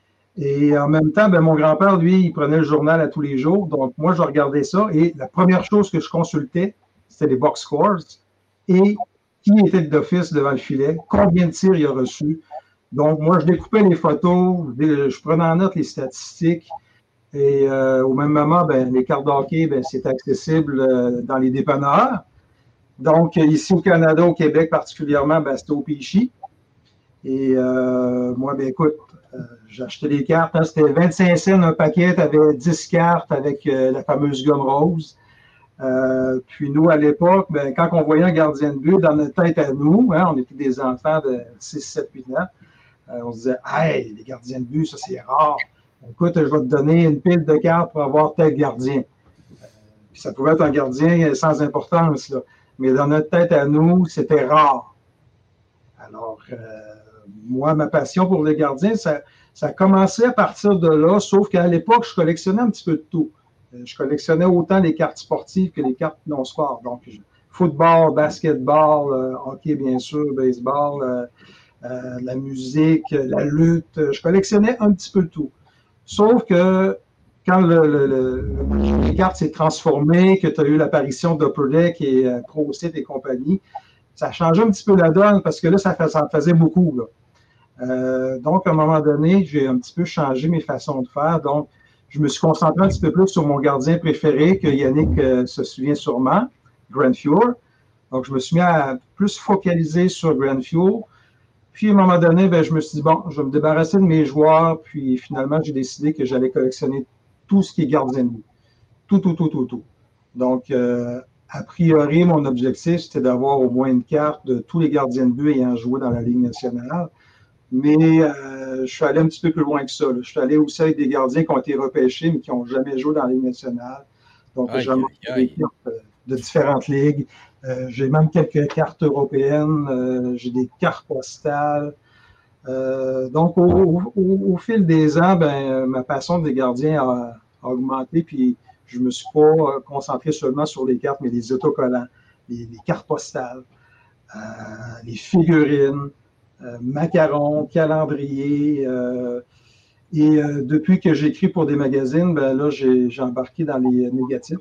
Et en même temps, ben, mon grand-père, lui, il prenait le journal à tous les jours. Donc, moi, je regardais ça. Et la première chose que je consultais, c'était les box scores. Et qui était d'office devant le filet, combien de tirs il a reçu. Donc, moi, je découpais les photos, je prenais en note les statistiques. Et euh, au même moment, ben, les cartes de hockey, ben, c'est accessible euh, dans les dépanneurs. Donc, ici au Canada, au Québec particulièrement, ben, c'était au Pichy. Et euh, moi, ben, écoute, euh, j'ai acheté les cartes. Hein, c'était vingt-cinq cents un paquet, tu avais dix cartes avec euh, la fameuse gomme rose. Euh, puis nous, à l'époque, ben, quand on voyait un gardien de but dans notre tête à nous, hein, on était des enfants de six, sept, huit ans, euh, on se disait « Hey, les gardiens de but, ça c'est rare. Écoute, je vais te donner une pile de cartes pour avoir tel gardien. Euh, » Puis ça pouvait être un gardien sans importance, là. Mais dans notre tête à nous, c'était rare. Alors, euh, moi, ma passion pour les gardiens, ça, ça a commencé à partir de là, sauf qu'à l'époque, je collectionnais un petit peu de tout. Je collectionnais autant les cartes sportives que les cartes non-sport. Donc, football, basketball, euh, hockey, bien sûr, baseball, euh, euh, la musique, la lutte. Je collectionnais un petit peu tout. Sauf que quand le, le, le, les cartes s'est transformées, que tu as eu l'apparition d'Upper Deck et euh, ProSite et compagnie, ça a changé un petit peu la donne parce que là, ça, fait, ça en faisait beaucoup. Là. Euh, donc, à un moment donné, j'ai un petit peu changé mes façons de faire. Donc, je me suis concentré un petit peu plus sur mon gardien préféré, que Yannick euh, se souvient sûrement, Grant Fuhr. Donc, je me suis mis à plus focaliser sur Grant Fuhr. Puis, à un moment donné, ben, je me suis dit, bon, je vais me débarrasser de mes joueurs. Puis, finalement, j'ai décidé que j'allais collectionner tout ce qui est gardien de but. Tout, tout, tout, tout, tout. Donc, euh, a priori, mon objectif, c'était d'avoir au moins une carte de tous les gardiens de but ayant joué dans la Ligue nationale. Mais euh, je suis allé un petit peu plus loin que ça. Là. Je suis allé aussi avec des gardiens qui ont été repêchés, mais qui n'ont jamais joué dans la Ligue nationale. Donc, aïe, j'ai aïe, des cartes de différentes ligues. Euh, j'ai même quelques cartes européennes. Euh, j'ai des cartes postales. Euh, donc, au, au, au fil des ans, ben, ma passion des gardiens a, a augmenté. Puis, je ne me suis pas concentré seulement sur les cartes, mais les autocollants, les, les cartes postales, euh, les figurines. Euh, macarons, calendrier. Euh, et euh, depuis que j'écris pour des magazines, ben là, j'ai, j'ai embarqué dans les négatifs.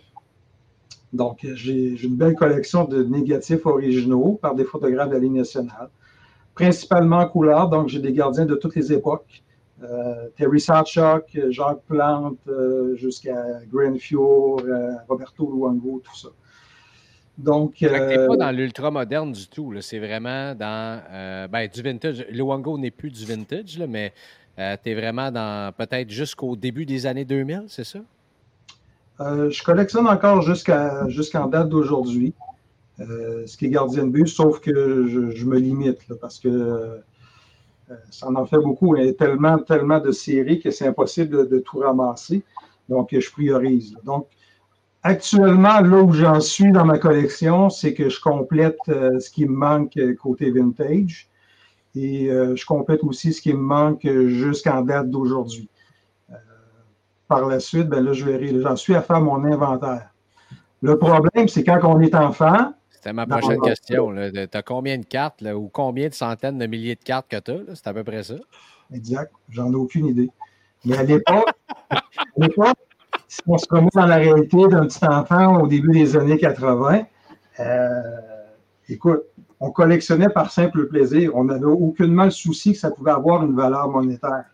Donc, j'ai, j'ai une belle collection de négatifs originaux par des photographes de la Ligue nationale, principalement en couleur. Donc, j'ai des gardiens de toutes les époques. Euh, Terry Sawchuk, Jacques Plante, euh, jusqu'à Grant Fuhr, euh, Roberto Luongo, tout ça. Donc, fait que t'es euh, pas dans l'ultra moderne du tout. Là. C'est vraiment dans euh, ben, du vintage. Luongo n'est plus du vintage, là, mais euh, tu es vraiment dans peut-être jusqu'au début des années deux mille, c'est ça? Euh, je collectionne encore jusqu'à, jusqu'en date d'aujourd'hui, euh, ce qui est gardien de but, sauf que je, je me limite là, parce que euh, ça en fait beaucoup. Il y a tellement, tellement de séries que c'est impossible de, de tout ramasser. Donc, je priorise. Là. Donc, actuellement, là où j'en suis dans ma collection, c'est que je complète euh, ce qui me manque côté vintage et euh, je complète aussi ce qui me manque jusqu'en date d'aujourd'hui. Euh, par la suite, ben là, je verrai. J'en suis à faire mon inventaire. Le problème, c'est quand on est enfant. C'était ma prochaine question. Tu as combien de cartes là, ou combien de centaines de milliers de cartes que tu as? C'est à peu près ça. Exact. J'en ai aucune idée. Mais à l'époque, à l'époque, si on se remet dans la réalité d'un petit enfant au début des années quatre-vingts, euh, écoute, on collectionnait par simple plaisir. On n'avait aucunement le souci que ça pouvait avoir une valeur monétaire.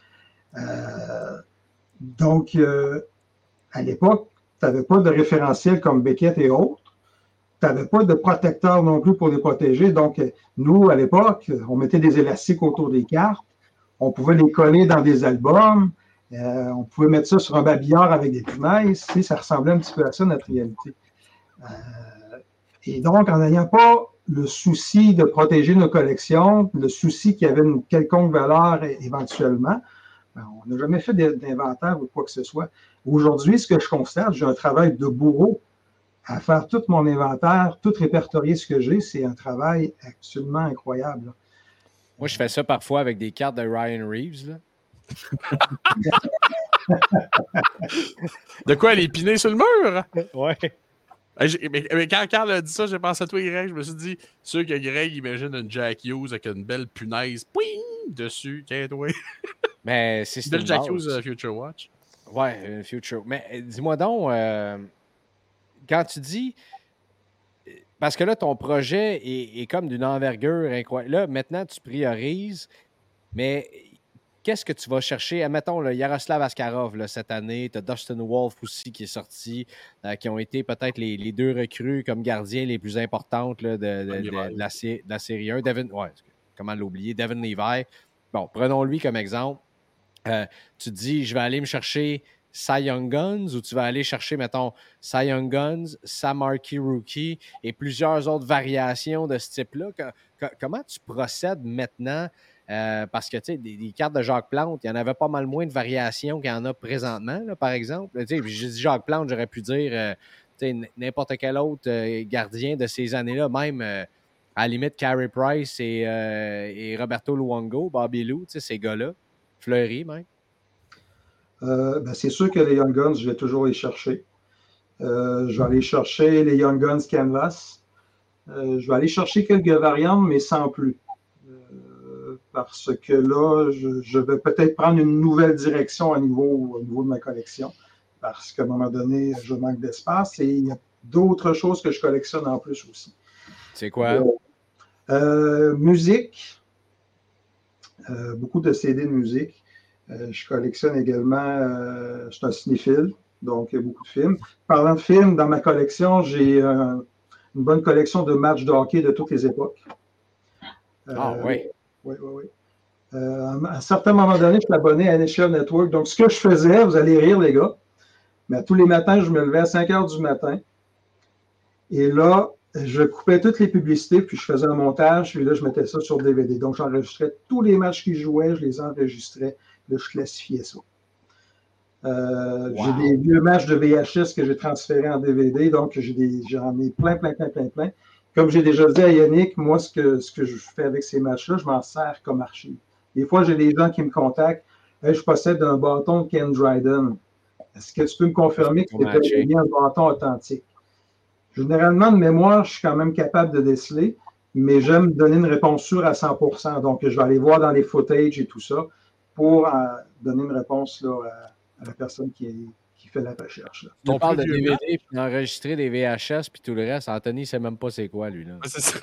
Euh, donc, euh, à l'époque, tu n'avais pas de référentiel comme Beckett et autres. n'avais pas de protecteur non plus pour les protéger. Donc, nous, à l'époque, on mettait des élastiques autour des cartes. On pouvait les coller dans des albums. Euh, on pouvait mettre ça sur un babillard avec des punaises. Tu sais, ça ressemblait un petit peu à ça, notre réalité. Euh, et donc, en n'ayant pas le souci de protéger nos collections, le souci qu'il y avait une quelconque valeur éventuellement, ben, on n'a jamais fait d'inventaire ou quoi que ce soit. Aujourd'hui, ce que je constate, j'ai un travail de bourreau à faire tout mon inventaire, tout répertorier ce que j'ai. C'est un travail absolument incroyable. Moi, je fais ça parfois avec des cartes de Ryan Reeves. Là. De quoi, elle est pinée sur le mur? Ouais. Mais, mais quand Carl a dit ça, j'ai pensé à toi, Greg. Je me suis dit, sûr que Greg imagine une Jack Hughes avec une belle punaise pouing, dessus. Qu'est-ce que Mais c'est une belle Jack Hughes uh, Future Watch. Ouais, Future. Mais dis-moi donc, euh, quand tu dis. Parce que là, ton projet est, est comme d'une envergure incroyable. Là, maintenant, tu priorises, mais qu'est-ce que tu vas chercher? Admettons, là, Yaroslav Askarov, là, cette année, tu as Dustin Wolf aussi qui est sorti, euh, qui ont été peut-être les, les deux recrues comme gardiens les plus importantes là, de, de, de, de, la, de la série un. Devin, ouais, comment l'oublier? Devin Levi. Bon, prenons-lui comme exemple. Euh, tu te dis, je vais aller me chercher Cy Young Guns ou tu vas aller chercher, mettons, Cy Young Guns, Sam Markey Rookie et plusieurs autres variations de ce type-là. Que, que, comment tu procèdes maintenant? Euh, parce que, tu sais, des, des cartes de Jacques Plante, il y en avait pas mal moins de variations qu'il y en a présentement, là, par exemple. Tu sais, j'ai dit Jacques Plante, j'aurais pu dire, euh, tu sais, n'importe quel autre euh, gardien de ces années-là, même euh, à la limite Carey Price et, euh, et Roberto Luongo, Bobby Lou, tu sais, ces gars-là. Fleury, même. Euh, ben c'est sûr que les Young Guns, je vais toujours les chercher. Euh, je vais aller chercher les Young Guns Canvas. Euh, je vais aller chercher quelques variantes, mais sans plus. Euh, parce que là, je, je vais peut-être prendre une nouvelle direction au niveau, au niveau de ma collection. Parce qu'à un moment donné, je manque d'espace et il y a d'autres choses que je collectionne en plus aussi. C'est quoi? Euh, musique. Euh, beaucoup de C D de musique. Euh, je collectionne également, euh, je suis un cinéphile, donc il y a beaucoup de films. Parlant de films, dans ma collection, j'ai euh, une bonne collection de matchs de hockey de toutes les époques. Euh, ah oui. Oui, oui, oui. Euh, à un certain moment donné, je suis abonné à N H L Network. Donc, ce que je faisais, vous allez rire, les gars, mais tous les matins, je me levais à cinq heures du matin. Et là, je coupais toutes les publicités, puis je faisais un montage, puis là, je mettais ça sur D V D. Donc, j'enregistrais tous les matchs qui jouaient, je les enregistrais. Là, je classifiais ça. Euh, wow. J'ai des vieux matchs de V H S que j'ai transférés en D V D, donc j'ai des, j'en ai plein, plein, plein, plein, plein. Comme j'ai déjà dit à Yannick, moi, ce que, ce que je fais avec ces matchs-là, je m'en sers comme archive. Des fois, j'ai des gens qui me contactent. Hey, je possède un bâton de Ken Dryden. Est-ce que tu peux me confirmer que c'est bien un bâton authentique? Généralement, de mémoire, je suis quand même capable de déceler, mais j'aime donner une réponse sûre à cent pour cent. Donc, je vais aller voir dans les footages et tout ça pour euh, donner une réponse là, à, à la personne qui, est, qui fait la recherche. Là. On parle de D V D, puis d'enregistrer des V H S, puis tout le reste. Anthony ne sait même pas c'est quoi, lui. Là. C'est ça.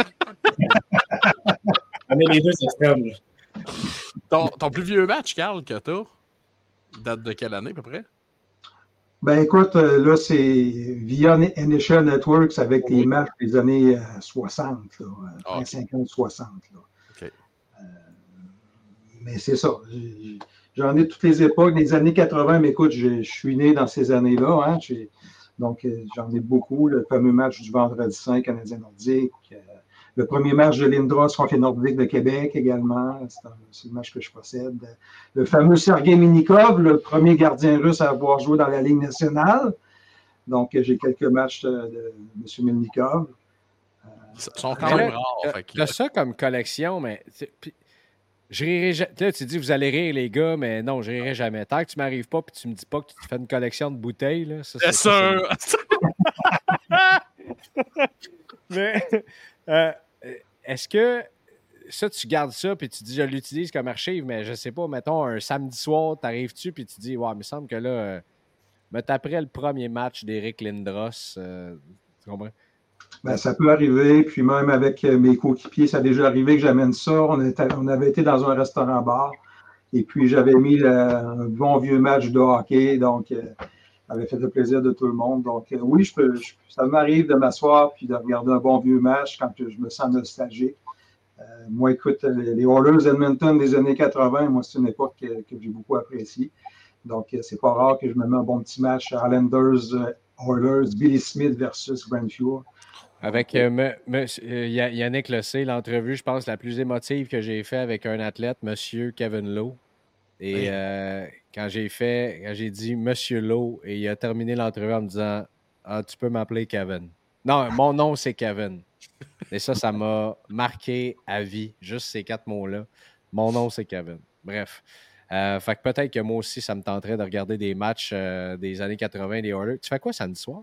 On est les deux extrêmes. Ton, ton plus vieux match, Carl, que tu as, date de quelle année à peu près? Ben écoute, là, c'est via N H L Networks avec oui. les matchs des années soixante, là, ah, okay. cinquante soixante. Là. Okay. Euh, mais c'est ça. J'en ai toutes les époques. Les années quatre-vingts, mais écoute, je, je suis né dans ces années-là. Hein, donc, j'en ai beaucoup. Le fameux match du vendredi saint Canadien Nordique. Euh, le premier match de Lindros contre les Nordiques de Québec également. C'est le match que je possède. Le fameux Sergei Minikov, le premier gardien russe à avoir joué dans la Ligue nationale. Donc, j'ai quelques matchs de, de M. Minikov. Euh, Ils sont quand même rares. Tu as ça comme collection, mais... Je rirai, là, tu dis, vous allez rire, les gars, mais non, je rirai jamais. Tant que tu ne m'arrives pas et tu ne me dis pas que tu te fais une collection de bouteilles, là, ça, c'est ça. Mais euh, est-ce que ça, tu gardes ça puis tu dis, je l'utilise comme archive, mais je sais pas, mettons, un samedi soir, t'arrives-tu puis tu dis, ouais, il me semble que là, euh, me taperais le premier match d'Éric Lindros. Euh, tu comprends? Ben, ça peut arriver, puis même avec mes coéquipiers, ça a déjà arrivé que j'amène ça. On, était, on avait été dans un restaurant-bar, et puis j'avais mis le, un bon vieux match de hockey, donc euh, avait fait le plaisir de tout le monde. Donc, euh, oui, je peux, je, ça m'arrive de m'asseoir puis de regarder un bon vieux match quand je me sens nostalgique. Euh, moi, écoute, les, les Oilers Edmonton des années quatre-vingt, moi, c'est une époque que, que j'ai beaucoup appréciée. Donc, euh, c'est pas rare que je me mets un bon petit match Islanders, euh, Oilers, Billy Smith versus Grand Fuhr. Avec euh, me, me, euh, Yannick Lessé, l'entrevue, je pense, la plus émotive que j'ai faite avec un athlète, M. Kevin Lowe. Et euh, quand j'ai fait, quand j'ai dit Monsieur Lowe, et il a terminé l'entrevue en me disant Ah, tu peux m'appeler Kevin. Non, mon nom, c'est Kevin. Et ça, ça m'a marqué à vie, juste ces quatre mots-là. Mon nom, c'est Kevin. Bref. Euh, fait que peut-être que moi aussi, ça me tenterait de regarder des matchs euh, des années quatre-vingt des Oilers. Tu fais quoi samedi soir?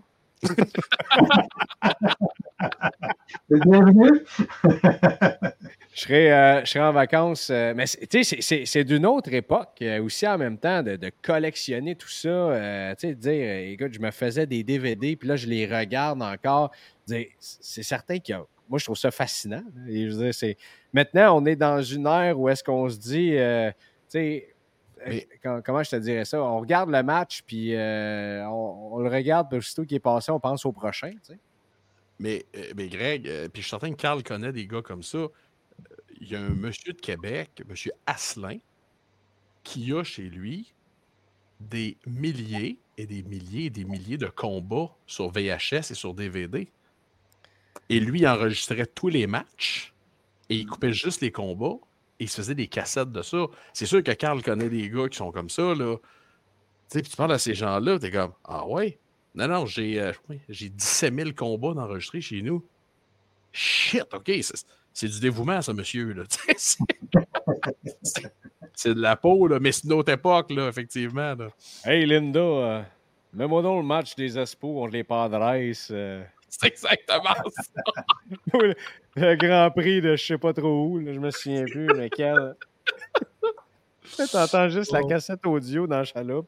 Bienvenue. Je serais, euh, je serais en vacances, euh, mais tu sais, c'est, c'est d'une autre époque euh, aussi en même temps de, de collectionner tout ça. Euh, tu sais, de dire, euh, écoute, je me faisais des D V D, puis là, je les regarde encore. Dire, c'est certain qu'il y a. Moi, je trouve ça fascinant. Et je veux dire, c'est... Maintenant, on est dans une ère où est-ce qu'on se dit, euh, tu sais, mais... quand, comment je te dirais ça? On regarde le match, puis euh, on, on le regarde, puis aussitôt qu'il est passé, on pense au prochain, tu sais. Mais, mais Greg, euh, puis je suis certain que Carl connaît des gars comme ça. Il y a un monsieur de Québec, monsieur Asselin, qui a chez lui des milliers et des milliers et des milliers de combats sur V H S et sur D V D. Et lui, il enregistrait tous les matchs et il coupait juste les combats et il se faisait des cassettes de ça. C'est sûr que Carl connaît des gars qui sont comme ça, là. Tu sais, puis tu parles à ces gens-là, t'es comme, ah ouais? Non, non, j'ai, euh, j'ai dix-sept mille combats d'enregistrés chez nous. Shit, OK, c'est, c'est du dévouement, ça, monsieur. Là. c'est, c'est de la peau, là, mais c'est une autre époque, là, effectivement. Là. Hey, Linda, euh, mets-moi donc le match des Expos contre les Padres. Euh... C'est exactement ça. le, le Grand Prix de je sais pas trop où, là, je me souviens plus, mais quel... T'entends juste oh. la cassette audio dans la chaloupe.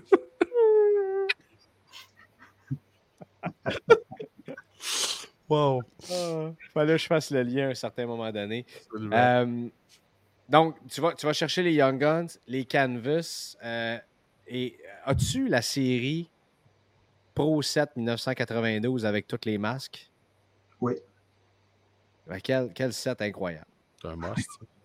Wow. Ah, fallait que je fasse le lien à un certain moment donné. Euh, donc, tu vas, tu vas chercher les Young Guns, les Canvas. Euh, et as-tu la série Pro sept dix-neuf cent quatre-vingt-douze avec tous les masques? Oui. Ben, quel, quel set incroyable. C'est un must.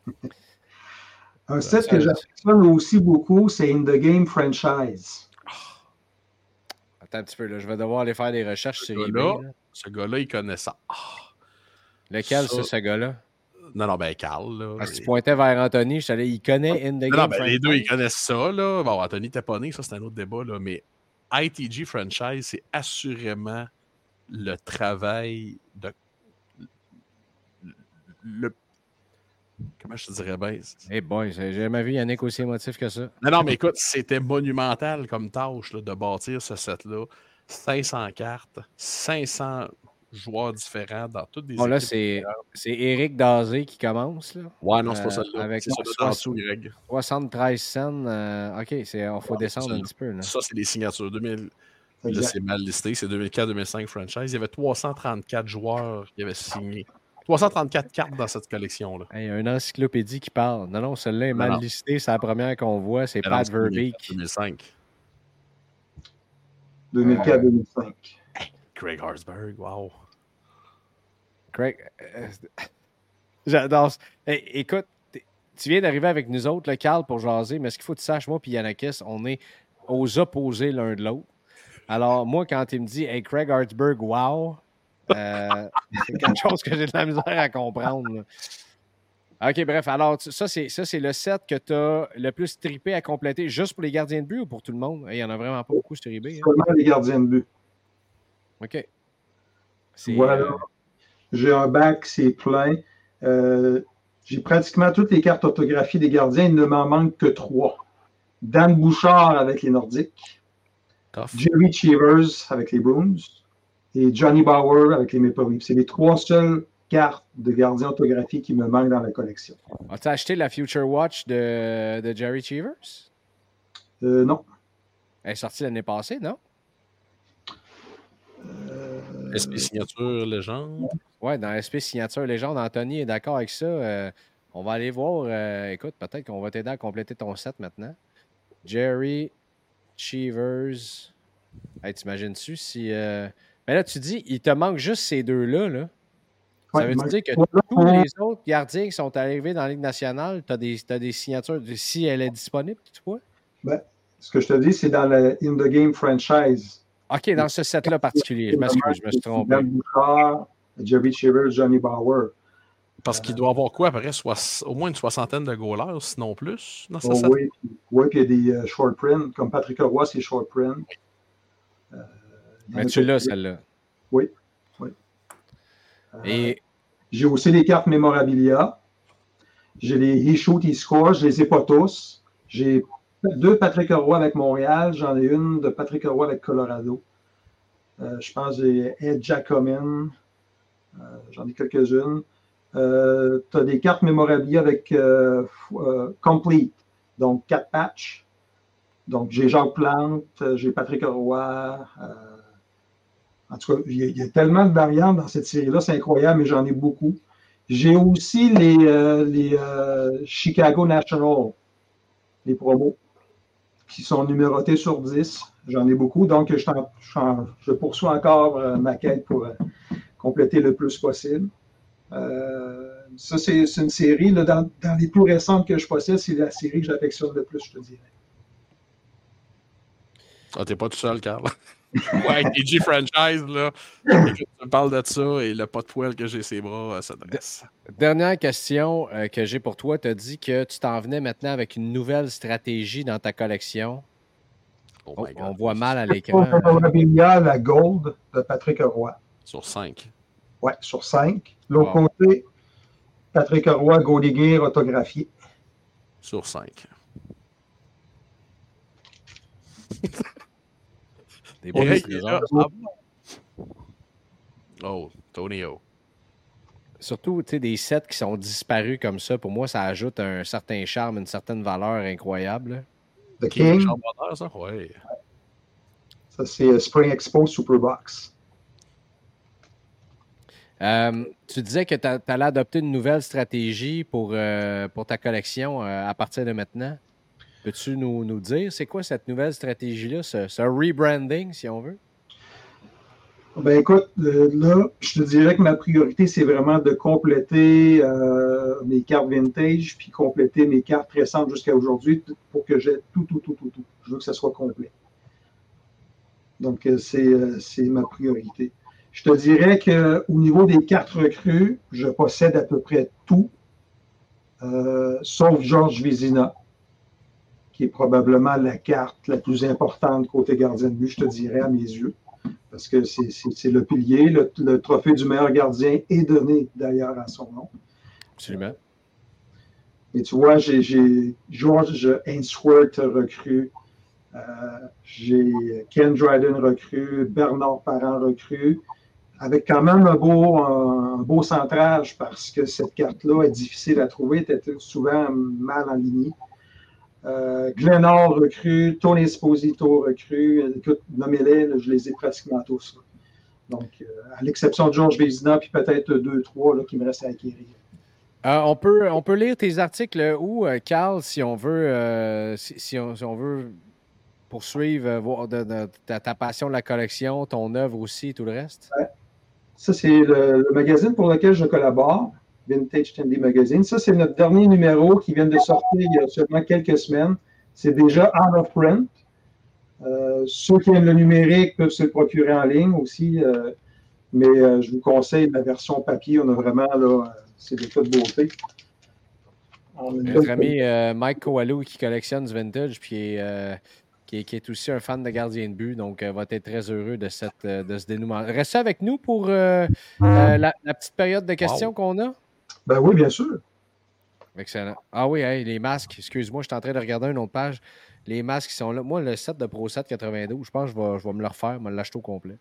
Un set ça, que j'affectionne aussi beaucoup, c'est In the Game Franchise. Attends un petit peu, là, je vais devoir aller faire des recherches ce sur gars-là, eBay. Là. Ce gars-là, il connaît ça. Oh. Lequel, ça, c'est ce gars-là? Non, non, ben Carl. Là, ah, si tu pointais vers Anthony, je t'allais, il connaît In the non, Game non, ben, Franchise. les deux, ils connaissent ça. Là. Bon, Anthony n'était pas né, ça, c'est un autre débat. Là, mais I T G Franchise, c'est assurément le travail de... Le... Comment je te dirais bien? Eh hey boy, j'ai jamais vu Yannick aussi émotif que ça. Non, non, mais écoute, c'était monumental comme tâche là, de bâtir ce set-là. cinq cents cartes, cinq cents joueurs différents dans toutes des bon, là, c'est, c'est Éric Dazé qui commence. Là. Ouais, non, c'est pas celle-là. Avec c'est ça en dessous, Greg. soixante-treize cents. Euh, OK, il faut ouais, descendre un petit peu. Là. Ça, c'est les signatures. deux mille Là, c'est mal listé. C'est deux mille quatre deux mille cinq franchise. Il y avait trois cent trente-quatre joueurs qui avaient signé. trois cent trente-quatre cartes dans cette collection-là. Il y a une encyclopédie qui parle. Non, non, celle-là est mal non, non. listée. C'est la première qu'on voit. C'est Pat Verbeek. deux mille cinq deux mille quatre deux mille cinq Hey, Craig Harsberg, wow. Craig, euh, j'adore ça. Hey, écoute, tu viens d'arriver avec nous autres, le Carl, pour jaser, mais ce qu'il faut que tu saches, moi et Yannickis, on est aux opposés l'un de l'autre. Alors, moi, quand il me dit « Hey, Craig Harsberg, wow! Euh, », c'est quelque chose que j'ai de la misère à comprendre. Là. OK, bref. Alors, ça, c'est, ça, c'est le set que tu as le plus trippé à compléter juste pour les gardiens de but ou pour tout le monde? Il n'y en a vraiment pas beaucoup sur eBay. Seulement hein? Les gardiens de but. OK. C'est, voilà. Euh... J'ai un bac, c'est plein. Euh, j'ai pratiquement toutes les cartes autographiées des gardiens. Il ne m'en manque que trois. Dan Bouchard avec les Nordiques. Tough. Jerry Cheevers avec les Bruins. Et Johnny Bauer avec les Maple Leafs. C'est les trois seules cartes de gardiens autographiés qui me manquent dans la collection. As-tu acheté la Future Watch de, de Jerry Cheevers? Euh, non. Elle est sortie l'année passée, non? Euh... S P Signature Légende. Oui, dans S P Signature Légende, Anthony est d'accord avec ça. Euh, on va aller voir. Euh, écoute, peut-être qu'on va t'aider à compléter ton set maintenant. Jerry Cheevers Hey, t'imagines-tu si. Euh... Mais là, tu dis, il te manque juste ces deux-là. Là. Ça Ouais, veut dire que pour- tous les autres gardiens qui sont arrivés dans la Ligue nationale, tu as des, t'as des signatures, de, si elle est disponible, tu vois? Ben, ce que je te dis, c'est dans le In the Game franchise. OK, dans ce set-là particulier. Je m'excuse, je me suis trompé. Dan Bouchard, Jerry Cheever, Johnny Bauer. Parce qu'il doit avoir quoi, à peu près soix- au moins une soixantaine de goalers, sinon plus. Dans Oh, oui, puis, oui, puis il y a des uh, short prints, comme Patrick Roy, c'est short print. Euh, Mais tu l'as, celle-là. Oui, oui. Euh, Et... J'ai aussi les cartes mémorabilia. J'ai les He Shoot, He Score. Je ne les ai pas tous. J'ai deux Patrick Roy avec Montréal. J'en ai une de Patrick Roy avec Colorado. Euh, je pense que j'ai Ed Jacobin. Euh, j'en ai quelques-unes. Euh, tu as des cartes mémorabilia avec euh, euh, Complete. Donc, quatre patchs. Donc, j'ai Jacques Plante, j'ai Patrick Roy. Euh, en tout cas, il y, a, il y a tellement de variantes dans cette série-là, c'est incroyable, mais j'en ai beaucoup. J'ai aussi les, euh, les euh, Chicago National, les promos, qui sont numérotés sur dix. J'en ai beaucoup, donc je, je, je poursuis encore euh, ma quête pour euh, compléter le plus possible. Euh, ça, c'est une série, là, dans, dans les plus récentes que je possède, c'est la série que j'affectionne le plus, je te dirais. Ah, t'es pas tout seul, Carl. Ouais, K G franchise, là. Tu me parles de ça et le pas de poil que j'ai ses bras, ça dresse. Dernière question euh, que j'ai pour toi. Tu as dit que tu t'en venais maintenant avec une nouvelle stratégie dans ta collection. Oh oh, on voit mal à l'écran. Hein. La Gold de Patrick Roy. Sur cinq. Oui, sur cinq. L'autre wow. côté, Patrick Roy, Goldie Gear, autographié. Sur cinq. Des bons hey, là, ah bon. Oh, Tony O. Surtout, tu sais, des sets qui sont disparus comme ça, pour moi, ça ajoute un certain charme, une certaine valeur incroyable. The King. King. Ça, ouais. Ça c'est Spring Expo Superbox. Euh, tu disais que tu allais adopter une nouvelle stratégie pour, euh, pour ta collection euh, à partir de maintenant. Peux-tu nous, nous dire, c'est quoi cette nouvelle stratégie-là, ce, ce rebranding, si on veut? Ben écoute, euh, là, je te dirais que ma priorité, c'est vraiment de compléter euh, mes cartes vintage, puis compléter mes cartes récentes jusqu'à aujourd'hui pour que j'ai tout, tout, tout, tout, tout. Je veux que ça soit complet. Donc, euh, c'est euh, ma priorité. Je te dirais qu'au niveau des cartes recrues, je possède à peu près tout, euh, sauf Georges Vézina, qui est probablement la carte la plus importante côté gardien de but, je te dirais, à mes yeux. Parce que c'est le pilier. Le, le trophée du meilleur gardien est donné, d'ailleurs, à son nom. Absolument. Et tu vois, j'ai George Ainsworth recru, euh, j'ai Ken Dryden recru, Bernard Parent recru, avec quand même un beau, un, un beau centrage parce que cette carte-là est difficile à trouver, était souvent mal aligné. Euh, Glenor recru, Tony Esposito recru, écoute, nommez-les, je les ai pratiquement tous. Là. Donc, euh, à l'exception de Georges Vézina, puis peut-être deux, trois là, qui me restent à acquérir. Euh, on, peut, on peut lire tes articles où, euh, Carl, si on veut, euh, si, si, on, si on veut poursuivre euh, voir de, de, de ta passion de la collection, ton œuvre aussi, tout le reste? Ouais. Ça, c'est le, le magazine pour lequel je collabore. Vintage Tandy Magazine. Ça, c'est notre dernier numéro qui vient de sortir il y a seulement quelques semaines. C'est déjà out of print. Euh, ceux qui aiment le numérique peuvent se le procurer en ligne aussi, euh, mais euh, je vous conseille la version papier. On a vraiment, là, c'est de toute beauté. Notre ami euh, Mike Coalou qui collectionne du vintage puis euh, qui, est, qui est aussi un fan de gardien de but, donc euh, va être très heureux de, cette, de ce dénouement. Restez avec nous pour euh, euh, la, la petite période de questions wow. qu'on a. Ben oui, bien sûr. Excellent. Ah oui, hey, les masques, excuse-moi, je suis en train de regarder une autre page. Les masques qui sont là. Moi, le set de Pro sept quatre-vingt-douze, je pense que je vais, je vais me le refaire, me l'acheter au complet.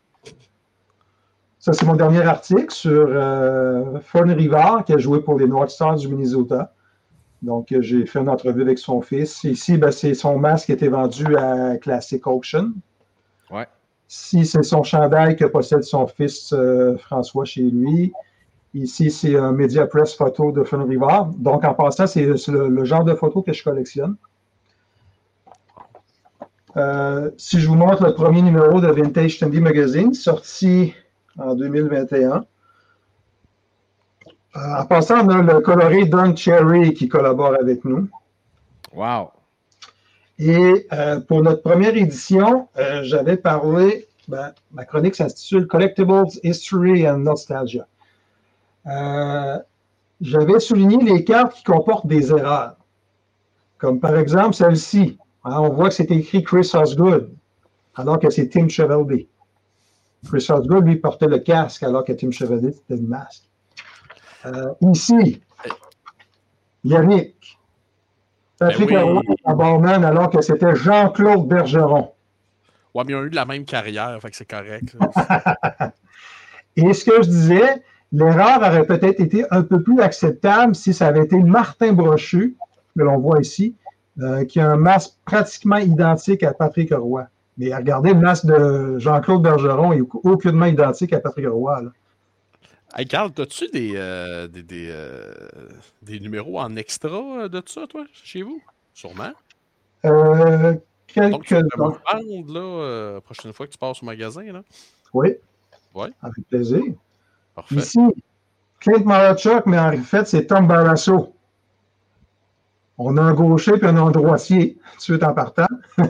Ça, c'est mon dernier article sur euh, Fern Rivard, qui a joué pour les North Stars du Minnesota. Donc, euh, j'ai fait une entrevue avec son fils. Ici, ben, c'est son masque qui a été vendu à Classic Auction. Ouais. Ici, c'est son chandail que possède son fils euh, François chez lui. Ici, c'est un Media Press photo de Fern Rivard. Donc, en passant, c'est le, le genre de photo que je collectionne. Euh, si je vous montre le premier numéro de Vintage Tandy Magazine, sorti en deux mille vingt et un. Euh, en passant, on a le coloré Don Cherry qui collabore avec nous. Wow! Et euh, pour notre première édition, euh, j'avais parlé, ben, ma chronique s'intitule Collectibles, History and Nostalgia. Euh, j'avais souligné les cartes qui comportent des erreurs. Comme par exemple celle-ci. Hein, on voit que c'est écrit Chris Osgood, alors que c'est Tim Chevalier. Chris Osgood, lui, portait le casque, alors que Tim Chevalier, c'était le masque. Euh, ici, Yannick. Patrick Ben oui. Roy à Barman, alors que c'était Jean-Claude Bergeron. Ouais, mais ils ont eu la même carrière, fait que c'est correct. Et ce que je disais, l'erreur aurait peut-être été un peu plus acceptable si ça avait été Martin Brochu, que l'on voit ici, euh, qui a un masque pratiquement identique à Patrick Roy. Mais regardez, le masque de Jean-Claude Bergeron est aucunement identique à Patrick Roy. Là. Hey, Carl, as-tu des, euh, des, des, euh, des numéros en extra de ça, toi, chez vous? Sûrement. Euh, quelques... Donc, tu peux me vendre, là, euh, la prochaine fois que tu passes au magasin, là? Oui. Oui. Avec plaisir. Parfait. Ici, Clint Marachuk, mais en fait, c'est Tom Barrasso. On a un gaucher puis on a un droitier, tout de suite en partant.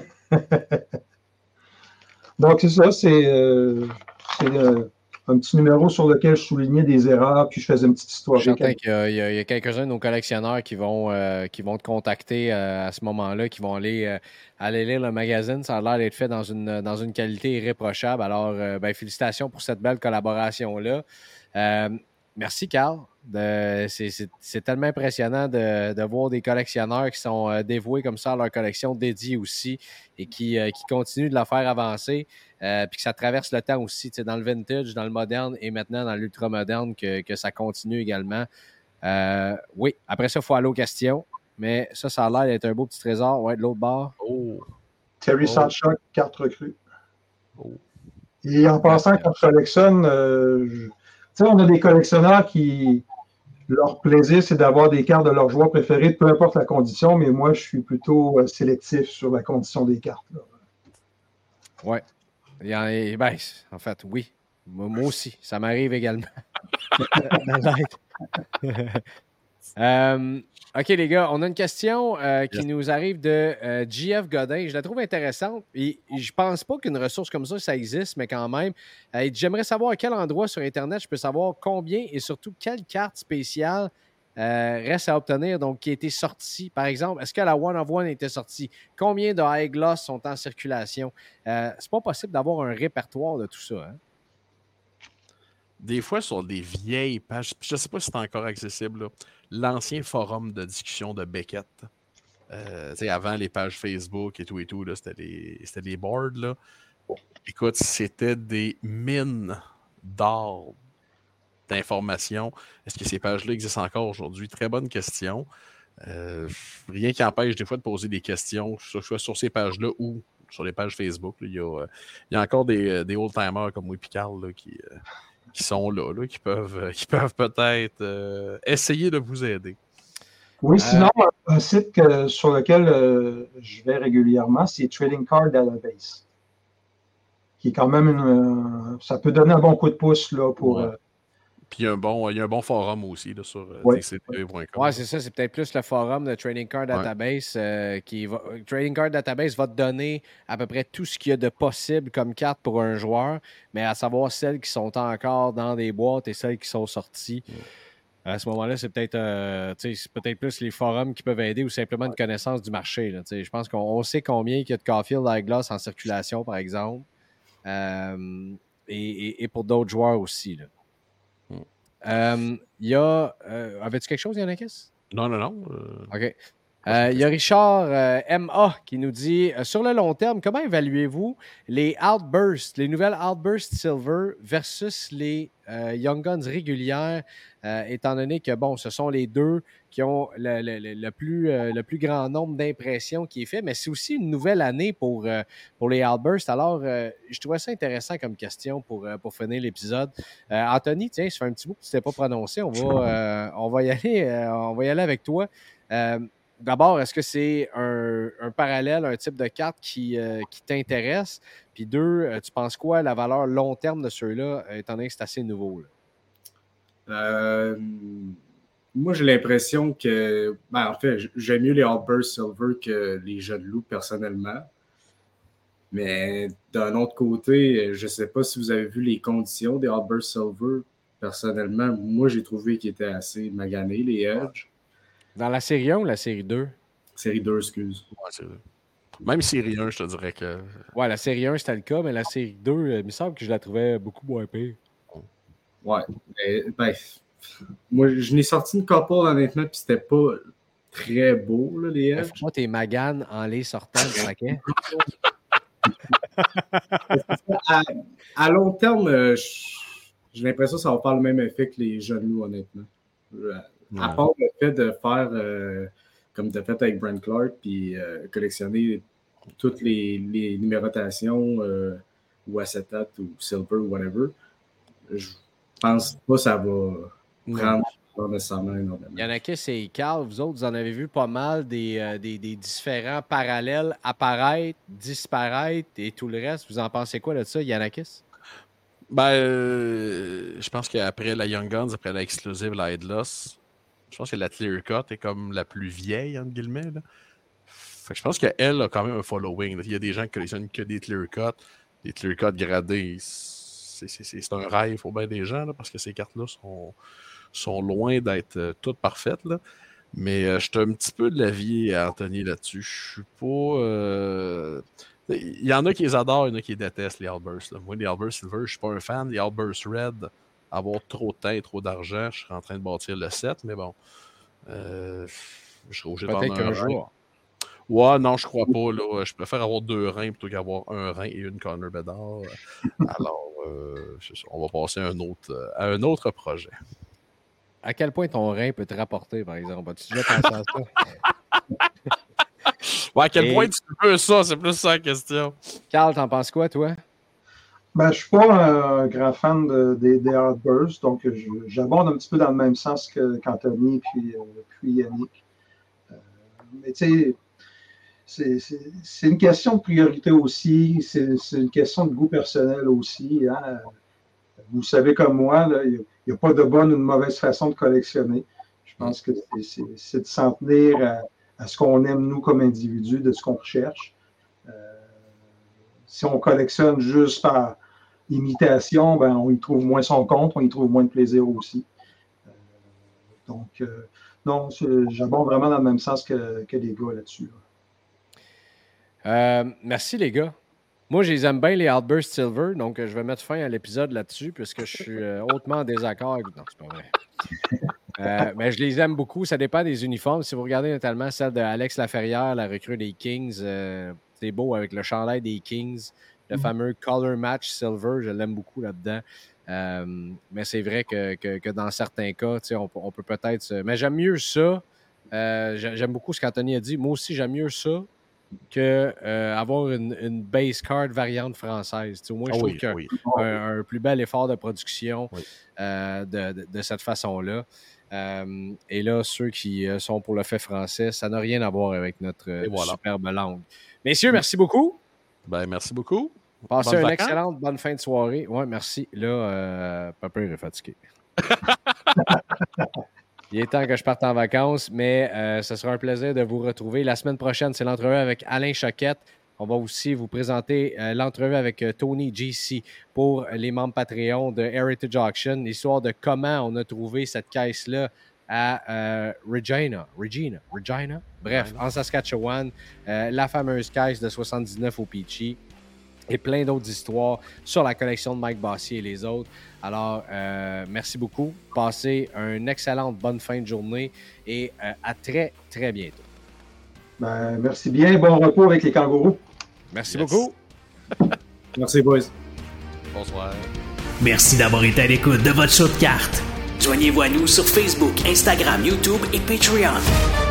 Donc, c'est ça, c'est, euh, c'est euh, un petit numéro sur lequel je soulignais des erreurs, puis je faisais une petite histoire. Je suis certain qu'il y a, il y a, il y a quelques-uns de nos collectionneurs qui vont, euh, qui vont te contacter euh, à ce moment-là, qui vont aller, euh, aller lire le magazine. Ça a l'air d'être fait dans une, dans une qualité irréprochable. Alors, euh, ben, félicitations pour cette belle collaboration-là. Euh, merci, Carl. De, c'est, c'est, c'est tellement impressionnant de, de voir des collectionneurs qui sont euh, dévoués comme ça à leur collection, dédiée aussi, et qui, euh, qui continuent de la faire avancer, euh, puis que ça traverse le temps aussi, tu sais, dans le vintage, dans le moderne et maintenant dans l'ultra-moderne, que, que ça continue également. Euh, oui, après ça, il faut aller aux questions, mais ça, ça a l'air d'être un beau petit trésor. Ouais, de l'autre bord. Oh. Terry Oh. Sawchuk, carte recrue. Oh. Et en passant, quand je collectionne, euh, je... tu sais, on a des collectionneurs qui... Leur plaisir, c'est d'avoir des cartes de leurs joueurs préférés, peu importe la condition, mais moi, je suis plutôt euh, sélectif sur la condition des cartes. Oui. Ben, en fait, oui. Moi aussi, ça m'arrive également. euh, OK, les gars, on a une question euh, qui yes. nous arrive de euh, J F Godin. Je la trouve intéressante et je pense pas qu'une ressource comme ça, ça existe, mais quand même. Euh, j'aimerais savoir à quel endroit sur Internet je peux savoir combien et surtout quelle carte spéciale euh, reste à obtenir, donc qui a été sortie. Par exemple, est-ce que la One of One était sortie? Combien de High Gloss sont en circulation? Euh, c'est pas possible d'avoir un répertoire de tout ça, hein? Des fois, sur des vieilles pages, je ne sais pas si c'est encore accessible, là, l'ancien forum de discussion de Beckett. Euh, avant les pages Facebook et tout et tout, là, c'était les, c'était les boards. Là. Écoute, c'était des mines d'or d'informations. Est-ce que ces pages-là existent encore aujourd'hui? Très bonne question. Euh, rien qui empêche des fois de poser des questions, soit sur ces pages-là ou sur les pages Facebook. Là. Il, y a, euh, il y a encore des, des old-timers comme moi et Carl là, qui... Euh, qui sont là, là qui, peuvent, qui peuvent peut-être euh, essayer de vous aider. Oui, sinon, euh, un site que, sur lequel euh, je vais régulièrement, c'est Trading Card Database, qui est quand même une... Euh, ça peut donner un bon coup de pouce là, pour... Ouais. Euh... Puis il y a un bon, il y a un bon forum aussi là, sur ouais. D C T V point com. Oui, c'est ça. C'est peut-être plus le forum de Trading Card Database. Ouais. Euh, qui va... Trading Card Database va te donner à peu près tout ce qu'il y a de possible comme carte pour un joueur, mais à savoir celles qui sont encore dans des boîtes et celles qui sont sorties. Ouais. À ce moment-là, c'est peut-être, euh, c'est peut-être plus les forums qui peuvent aider ou simplement une connaissance du marché. Là, je pense qu'on sait combien il y a de Caulfield High Gloss en circulation, par exemple, euh, et, et, et pour d'autres joueurs aussi. Là. Il euh, y a... Euh, avais-tu quelque chose, Yannickis? Non, non, non. Euh... OK. Il euh, y a Richard euh, M A qui nous dit euh, sur le long terme, comment évaluez-vous les Outbursts, les nouvelles Outbursts Silver versus les euh, Young Guns régulières, euh, étant donné que bon, ce sont les deux qui ont le, le, le, plus, euh, le plus grand nombre d'impressions qui est fait, mais c'est aussi une nouvelle année pour, euh, pour les Outbursts. Alors, euh, je trouvais ça intéressant comme question pour, euh, pour finir l'épisode. Euh, Anthony, tiens, ça fait un petit bout que tu ne t'es pas prononcé. On va, euh, on va y aller, euh, on va y aller avec toi. Euh, d'abord, est-ce que c'est un, un parallèle, un type de carte qui, euh, qui t'intéresse? Puis deux, euh, tu penses quoi, la valeur long terme de ceux-là, étant donné que c'est assez nouveau? Là? Euh, moi, j'ai l'impression que, ben, en fait, j'aime mieux les Outburst Silver que les Jeux de loup, personnellement. Mais d'un autre côté, je ne sais pas si vous avez vu les conditions des Outburst Silver. Personnellement, moi, j'ai trouvé qu'ils étaient assez maganés, les Edge. Dans la série un ou la série deux? Série deux, excuse. Ouais, c'est vrai. Même série un, je te dirais que... Ouais, la série un, c'était le cas, mais la série deux, il me semble que je la trouvais beaucoup moins pire. Ouais. Mais, ben, moi, je n'ai sorti une couple, honnêtement, puis c'était pas très beau, là, les Edge. Moi, t'es Magan en les sortant du paquet. à, à long terme, euh, j'ai l'impression que ça va faire le même effet que les genoux, honnêtement. Euh, ouais. À part le fait de faire, euh, comme tu as fait avec Brent Clark, puis euh, collectionner toutes les, les numérotations euh, ou acétate ou silver ou whatever, je pense pas que ça va prendre pas nécessairement énormément. Yanakis et Carl, vous autres, vous en avez vu pas mal des, euh, des, des différents parallèles apparaître, disparaître et tout le reste. Vous en pensez quoi de ça, Yanakis? Ben, euh, je pense qu'après la Young Guns, après la Exclusive, la Headless, je pense que la Clear Cut est comme la plus vieille, entre guillemets. Là. Fait que je pense qu'elle a quand même un following. Là. Il y a des gens qui collectionnent que des Clear Cut. Des Clear Cut gradés, c'est, c'est, c'est un rêve pour bien des gens, là, parce que ces cartes-là sont, sont loin d'être euh, toutes parfaites. Là. Mais euh, je suis un petit peu de l'avis à Anthony là-dessus. Je suis pas... Euh... Il y en a qui les adorent, il y en a qui les détestent, les Outbursts. Là. Moi, les Outbursts Silver, je suis pas un fan. Les Outbursts Red, avoir trop de temps et trop d'argent, je serais en train de bâtir le set, mais bon. Euh, je serais obligé de Peut-être prendre un qu'un jour. Ouais, non, je crois pas. Là. Je préfère avoir deux reins plutôt qu'avoir un rein et une Connor Bedard. Alors, euh, c'est ça. On va passer à un autre, à un autre projet. À quel point ton rein peut te rapporter, par exemple? As-tu déjà pensé à ça? Ouais, à quel Et... point tu veux ça? C'est plus ça la question. Carl, t'en penses quoi, toi? Ben, je ne suis pas un grand fan de, de, des Outbursts, donc je, j'aborde un petit peu dans le même sens que, qu'Anthony puis, euh, puis Yannick. Euh, mais tu sais, c'est, c'est, c'est une question de priorité aussi, c'est, c'est une question de goût personnel aussi. Hein. Vous savez comme moi, il n'y a, a pas de bonne ou de mauvaise façon de collectionner. Je pense que c'est, c'est, c'est de s'en tenir à, à ce qu'on aime, nous, comme individus, de ce qu'on recherche. Euh, si on collectionne juste par imitation, ben, on y trouve moins son compte, on y trouve moins de plaisir aussi. Euh, donc, euh, non, j'aborde vraiment dans le même sens que, que les gars là-dessus. Là. Euh, merci, les gars. Moi, je les aime bien, les Outburst Silver, donc je vais mettre fin à l'épisode là-dessus, puisque je suis euh, hautement en désaccord avec... Non, c'est pas vrai. Euh, mais je les aime beaucoup. Ça dépend des uniformes. Si vous regardez notamment celle de Alex Laferrière, la recrue des Kings, euh, c'est beau avec le chandail des Kings, le mm-hmm. fameux Color Match Silver. Je l'aime beaucoup là-dedans. Euh, mais c'est vrai que, que, que dans certains cas, on, on peut peut-être... Se... Mais j'aime mieux ça. Euh, j'aime beaucoup ce qu'Anthony a dit. Moi aussi, j'aime mieux ça que euh, avoir une, une base card variante française. T'sais, au moins, je oh trouve oui, qu'un oui. un, un plus bel effort de production oui. euh, de, de, de cette façon-là. Euh, et là, ceux qui euh, sont pour le fait français, ça n'a rien à voir avec notre euh, voilà. superbe langue. Messieurs, merci beaucoup. Ben, merci beaucoup. Passez bonne une vacances. Excellente bonne fin de soirée. Oui, merci. Là, euh, Papa est fatigué. Il est temps que je parte en vacances, mais euh, ce sera un plaisir de vous retrouver. La semaine prochaine, c'est l'entrevue avec Alain Choquette. On va aussi vous présenter euh, l'entrevue avec euh, Tony G C pour les membres Patreon de Heritage Auction, l'histoire de comment on a trouvé cette caisse-là à euh, Regina. Regina. Regina. Bref, en Saskatchewan, euh, la fameuse caisse de soixante-dix-neuf au Peachy. Et plein d'autres histoires sur la collection de Mike Bossy et les autres. Alors, euh, merci beaucoup. Passez une excellente bonne fin de journée et euh, à très, très bientôt. Ben, merci bien. Bon repos avec les kangourous. Merci yes. beaucoup. Merci, boys. Bonsoir. Merci d'avoir été à l'écoute de votre show de cartes. Joignez-vous à nous sur Facebook, Instagram, YouTube et Patreon.